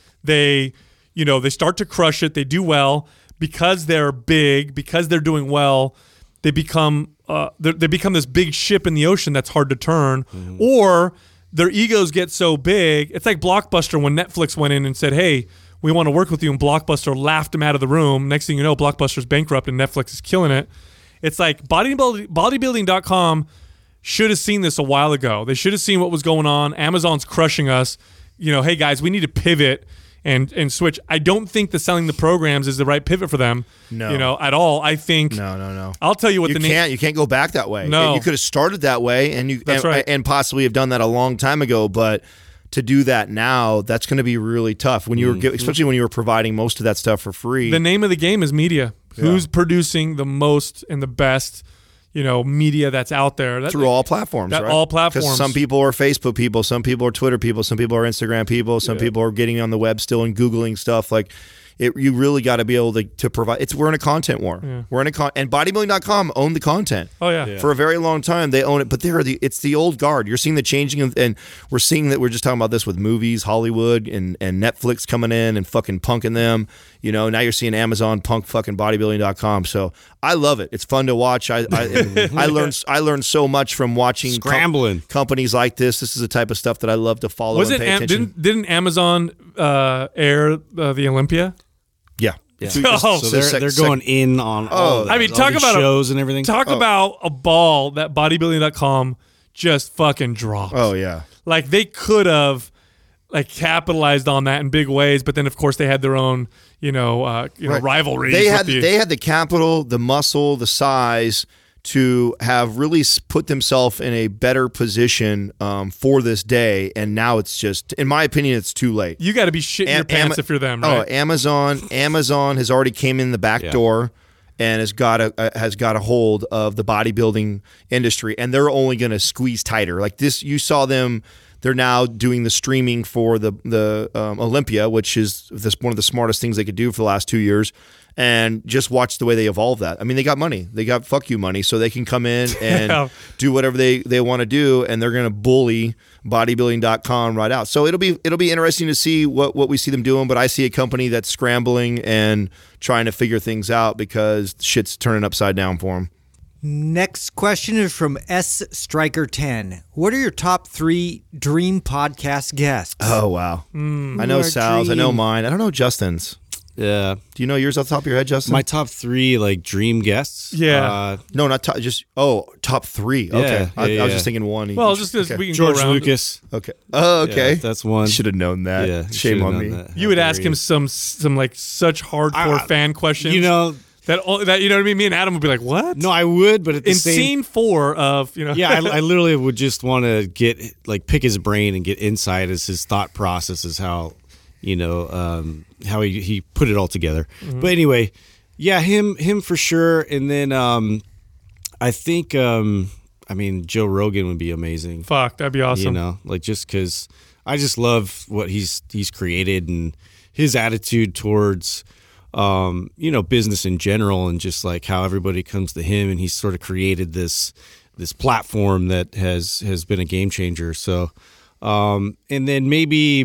They, you know, they start to crush it. They do well because they're big, because they're doing well. They become uh, they become this big ship in the ocean that's hard to turn, mm-hmm. or their egos get so big. It's like Blockbuster when Netflix went in and said, "Hey, we want to work with you," and Blockbuster laughed them out of the room. Next thing you know, Blockbuster's bankrupt and Netflix is killing it. It's like bodybuilding bodybuilding dot com should have seen this a while ago. They should have seen what was going on. Amazon's crushing us. You know, hey guys, we need to pivot and and switch. I don't think the selling the programs is the right pivot for them. No. You know, at all. I think No, no, no. I'll tell you what you the name. can't you can't go back that way. No. You could have started that way and you That's and, right. and possibly have done that a long time ago, but to do that now, that's going to be really tough. When you were, especially when you were providing most of that stuff for free. The name of the game is media. Yeah. Who's producing the most and the best, you know, media that's out there? That, through all platforms, that right? all platforms. Because some people are Facebook people, some people are Twitter people, some people are Instagram people, some Yeah. people are getting on the web still and Googling stuff. Like, it, you really got to be able to, to provide. It's we're in a content war. Yeah. We're in a con, and bodybuilding dot com owned the content. Oh yeah. For a very long time, they own it, but they're the it's the old guard. You're seeing the changing, of, and we're seeing that we're just talking about this with movies, Hollywood, and, and Netflix coming in and fucking punking them. You know, now you're seeing Amazon punk fucking bodybuilding dot com. So I love it. It's fun to watch. I I, I learned I learned so much from watching com- Scrambling. companies like this. This is the type of stuff that I love to follow. Was and it pay Am- attention. didn't didn't Amazon uh, air uh, the Olympia? Yeah. Yeah. Two- Oh. So they're, sec- they're sec- going in on all of Oh, that. I mean, all talk these about a- shows and everything. Talk about a ball that bodybuilding dot com just fucking dropped. Oh yeah. Like they could have like capitalized on that in big ways. But then, of course, they had their own, you know, uh, you know, Right. rivalries. They with had the, they had the capital, the muscle, the size to have really s- put themselves in a better position um, for this day. And now it's just, in my opinion, it's too late. you got to be shitting your Am- pants Ama- if you're them, Oh, right? Amazon, Amazon has already came in the back Yeah. door and has got a, a has got a hold of the bodybuilding industry, and they're only going to squeeze tighter. Like this, you saw them. They're now doing the streaming for the the um, Olympia, which is this one of the smartest things they could do for the last two years. And just watch the way they evolve that. I mean, they got money. They got fuck you money, so they can come in and Yeah. do whatever they, they want to do, and they're going to bully bodybuilding dot com right out. So it'll be it'll be interesting to see what, what we see them doing. But I see a company that's scrambling and trying to figure things out because shit's turning upside down for them. Next question is from S Striker ten. What are your top three dream podcast guests? Oh wow! I know Our Sal's. I know dream. mine. I don't know Justin's. Yeah. Do you know yours off the top of your head, Justin? My top three like dream guests. Yeah. Uh, no, not top. Just oh, top three. Okay, Yeah, I, yeah, I was yeah. just thinking one. Well, each. just as okay. we can George go around. Lucas. Okay. Oh, okay. Yeah, that's one. Should have known that. Yeah. Shame should've on known me. that. You would How ask dare him you. some some like such hardcore I- fan questions. You know, that all- that you know what I mean. Me and Adam would be like, "What?" no, I would, but at the in same scene four of you know. yeah, I, I literally would just want to get like pick his brain and get insight as his thought process is how, you know, um, how he, he put it all together. Mm-hmm. But anyway, yeah, him him for sure. And then um, I think um, I mean Joe Rogan would be amazing. Fuck, that'd be awesome. You know, like just because I just love what he's he's created and his attitude towards. Um, you know, business in general, and just like how everybody comes to him, and he's sort of created this this platform that has has been a game changer. So, um, and then maybe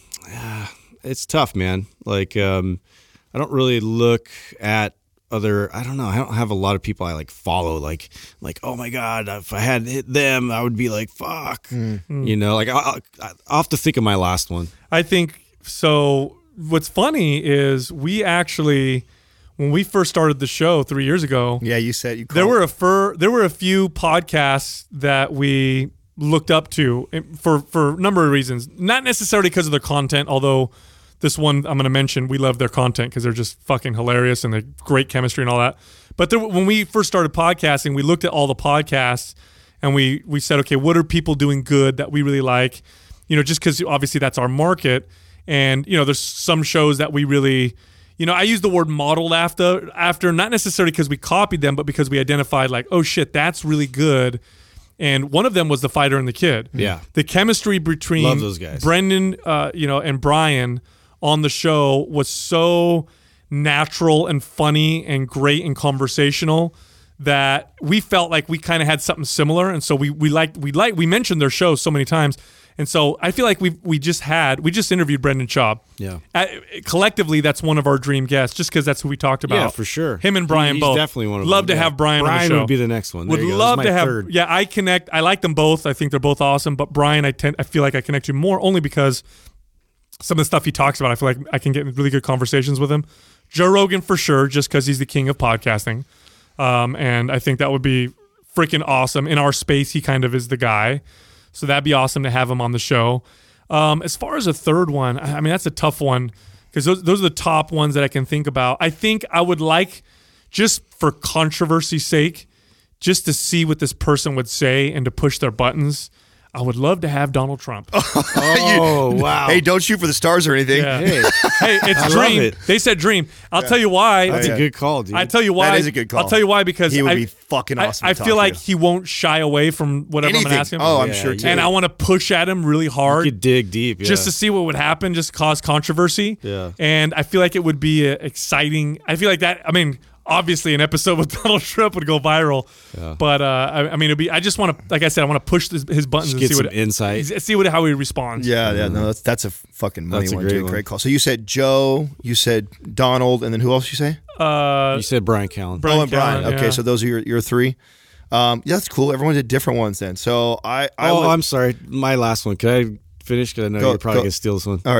uh, it's tough, man. Like, um, I don't really look at other. I don't know. I don't have a lot of people I like follow. Like, like oh my god, if I had hit them, I would be like, fuck. You know, like I'll, I'll have to think of my last one. I think so. What's funny is we actually, when we first started the show three years ago, Yeah, you said you. Called. there were a fur, there were a few podcasts that we looked up to for for a number of reasons. Not necessarily because of their content, although this one I'm going to mention, we love their content because they're just fucking hilarious and they great chemistry and all that. But there, when we first started podcasting, we looked at all the podcasts and we we said, okay, what are people doing good that we really like? You know, just because obviously that's our market. And, you know, there's some shows that we really, you know, I use the word modeled after, after not necessarily because we copied them, but because we identified like, oh shit, that's really good. And one of them was The Fighter and the Kid. Yeah. The chemistry between Love those guys. Brendan, uh, you know, and Brian on the show was so natural and funny and great and conversational that we felt like we kind of had something similar. And so we, we liked, we liked, we mentioned their show so many times. And so I feel like we we just had we just interviewed Brendan Schaub. Yeah. Uh, collectively, that's one of our dream guests, just because that's who we talked about. Yeah, for sure. Him and Brian He's both. definitely one of Love them, to yeah. have Brian, on the Brian show. would be the next one. There Would you go. love That's to my have. third. Yeah, I connect. I like them both. I think they're both awesome. But Brian, I tend I feel like I connect to more only because some of the stuff he talks about. I feel like I can get in really good conversations with him. Joe Rogan for sure, just because he's the king of podcasting, um, and I think that would be freaking awesome in our space. He kind of is the guy, so that'd be awesome to have him on the show. Um, as far as a third one, I I mean, that's a tough one because those, those are the top ones that I can think about. I think I would like, just for controversy's sake, just to see what this person would say and to push their buttons. I would love to have Donald Trump. Oh, wow. Hey, don't shoot for the stars or anything. Yeah. Hey, Hey, it's I love dream. it. They said dream. I'll tell you why. that's yeah. a good call, dude. I tell you why. That is a good call. I'll tell you why because He would I, be fucking awesome I, I to talk feel like to. he won't shy away from whatever I'm Anything. going to ask him. Oh, I'm Yeah, sure you too. and I want to push at him really hard. You could dig deep, yeah. Just to see what would happen, just cause controversy. Yeah. And I feel like it would be uh, exciting. I feel like that, I mean, obviously an episode with Donald Trump would go viral. Yeah. But, uh, I, I mean, it'd be, I just want to, like I said, I want to push this, his buttons Just and get see some what, insight. see what, how he responds. Yeah, yeah, no, that's that's a fucking money That's a one, great too. one. Great call. So you said Joe, you said Donald, and then who else you say? Uh, You said Brian Callen. Brian oh, and Brian. Callen, Okay, yeah. so those are your, your three. Um, yeah, that's cool. Everyone did different ones then. So I, I oh, would, I'm sorry. My last one. Could I finish? Because I know Go- you're probably go. going to steal this one. all right, go ahead.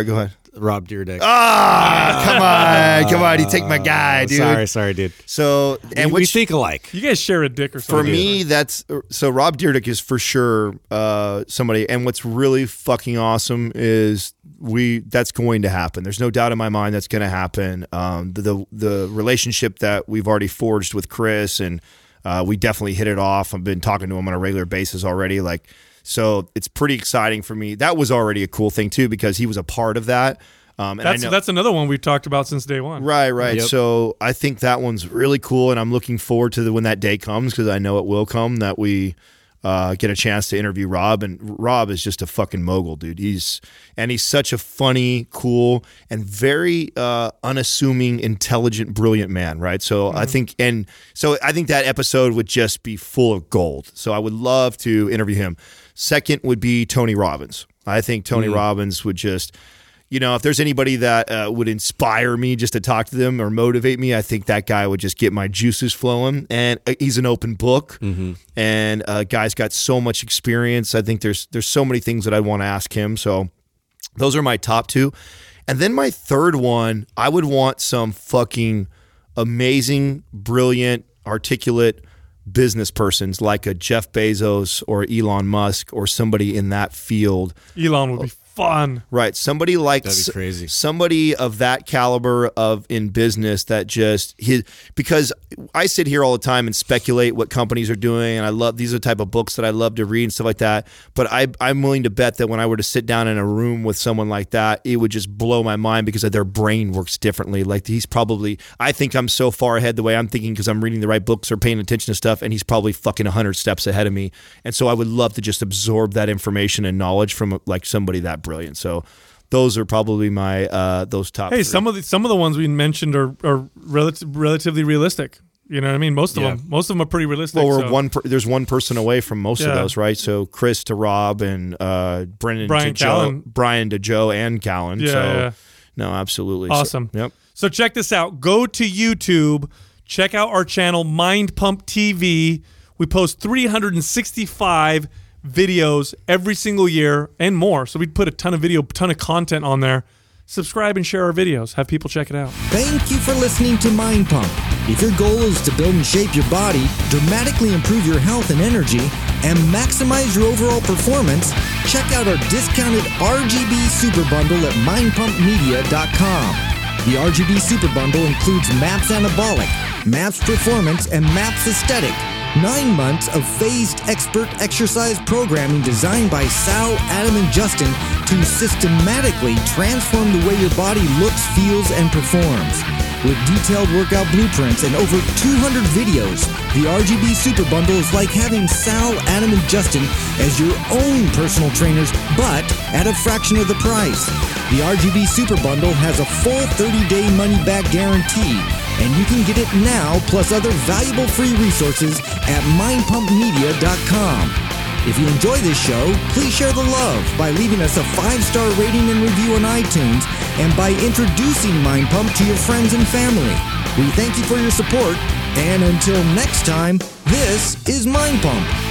Rob Dyrdek. Ah, come on, come on, you take my guy, dude. Sorry, sorry, dude. So, and we, we which think alike. You guys share a dick or for something. me, that's so. Rob Dyrdek is for sure uh, somebody. And what's really fucking awesome is we. That's going to happen. There's no doubt in my mind that's going to happen. Um, the, the the relationship that we've already forged with Chris, and uh, we definitely hit it off. I've been talking to him on a regular basis already. Like, so it's pretty exciting for me. That was already a cool thing too because he was a part of that. Um, and that's I know, that's another one we've talked about since day one. Right, right. Yep. So I think that one's really cool, and I'm looking forward to the, when that day comes because I know it will come that we uh, get a chance to interview Rob. And Rob is just a fucking mogul, dude. He's and he's such a funny, cool, and very uh, unassuming, intelligent, brilliant man. Right. So mm-hmm. I think, and so I think that episode would just be full of gold. So I would love to interview him. Second would be Tony Robbins. I think Tony mm-hmm. Robbins would just. You know, if there's anybody that uh, would inspire me just to talk to them or motivate me, I think that guy would just get my juices flowing. And uh, he's an open book, mm-hmm. and uh, guy's got so much experience. I think there's there's so many things that I want to ask him. So those are my top two. And then my third one, I would want some fucking amazing, brilliant, articulate business persons like a Jeff Bezos or Elon Musk or somebody in that field. Elon would be fun. Right. Somebody like That'd be crazy. Somebody of that caliber of in business that just his because I sit here all the time and speculate what companies are doing, and I love these are the type of books that I love to read and stuff like that. But I I'm willing to bet that when I were to sit down in a room with someone like that, it would just blow my mind because their brain works differently. Like he's probably I think I'm so far ahead the way I'm thinking because I'm reading the right books or paying attention to stuff, and he's probably fucking a hundred steps ahead of me. And so I would love to just absorb that information and knowledge from like somebody that brilliant. So those are probably my uh, those top. Hey, three. some of the some of the ones we mentioned are are relative, relatively realistic. You know what I mean? Most of Yeah. them, most of them are pretty realistic. Well, we're so. one. Per, there's one person away from most Yeah. of those, right? So Chris to Rob and uh, Brennan Brian to Callen. Joe, Brian to Joe and Callen. Yeah, so yeah. no, absolutely Awesome. So, yep. So check this out. Go to YouTube. Check out our channel, Mind Pump T V. We post three hundred sixty-five videos every single year and more. So we put a ton of video, ton of content on there. Subscribe and share our videos. Have people check it out. Thank you for listening to Mind Pump. If your goal is to build and shape your body, dramatically improve your health and energy, and maximize your overall performance, check out our discounted R G B Super Bundle at mind pump media dot com. The R G B Super Bundle includes MAPS Anabolic, MAPS Performance, and MAPS Aesthetic. Nine months of phased expert exercise programming designed by Sal, Adam, and Justin to systematically transform the way your body looks, feels, and performs. With detailed workout blueprints and over two hundred videos, the R G B Super Bundle is like having Sal, Adam, and Justin as your own personal trainers, but at a fraction of the price. The R G B Super Bundle has a full thirty-day money-back guarantee, and you can get it now plus other valuable free resources at mind pump media dot com. If you enjoy this show, please share the love by leaving us a five-star rating and review on iTunes and by introducing Mind Pump to your friends and family. We thank you for your support, and until next time, this is Mind Pump.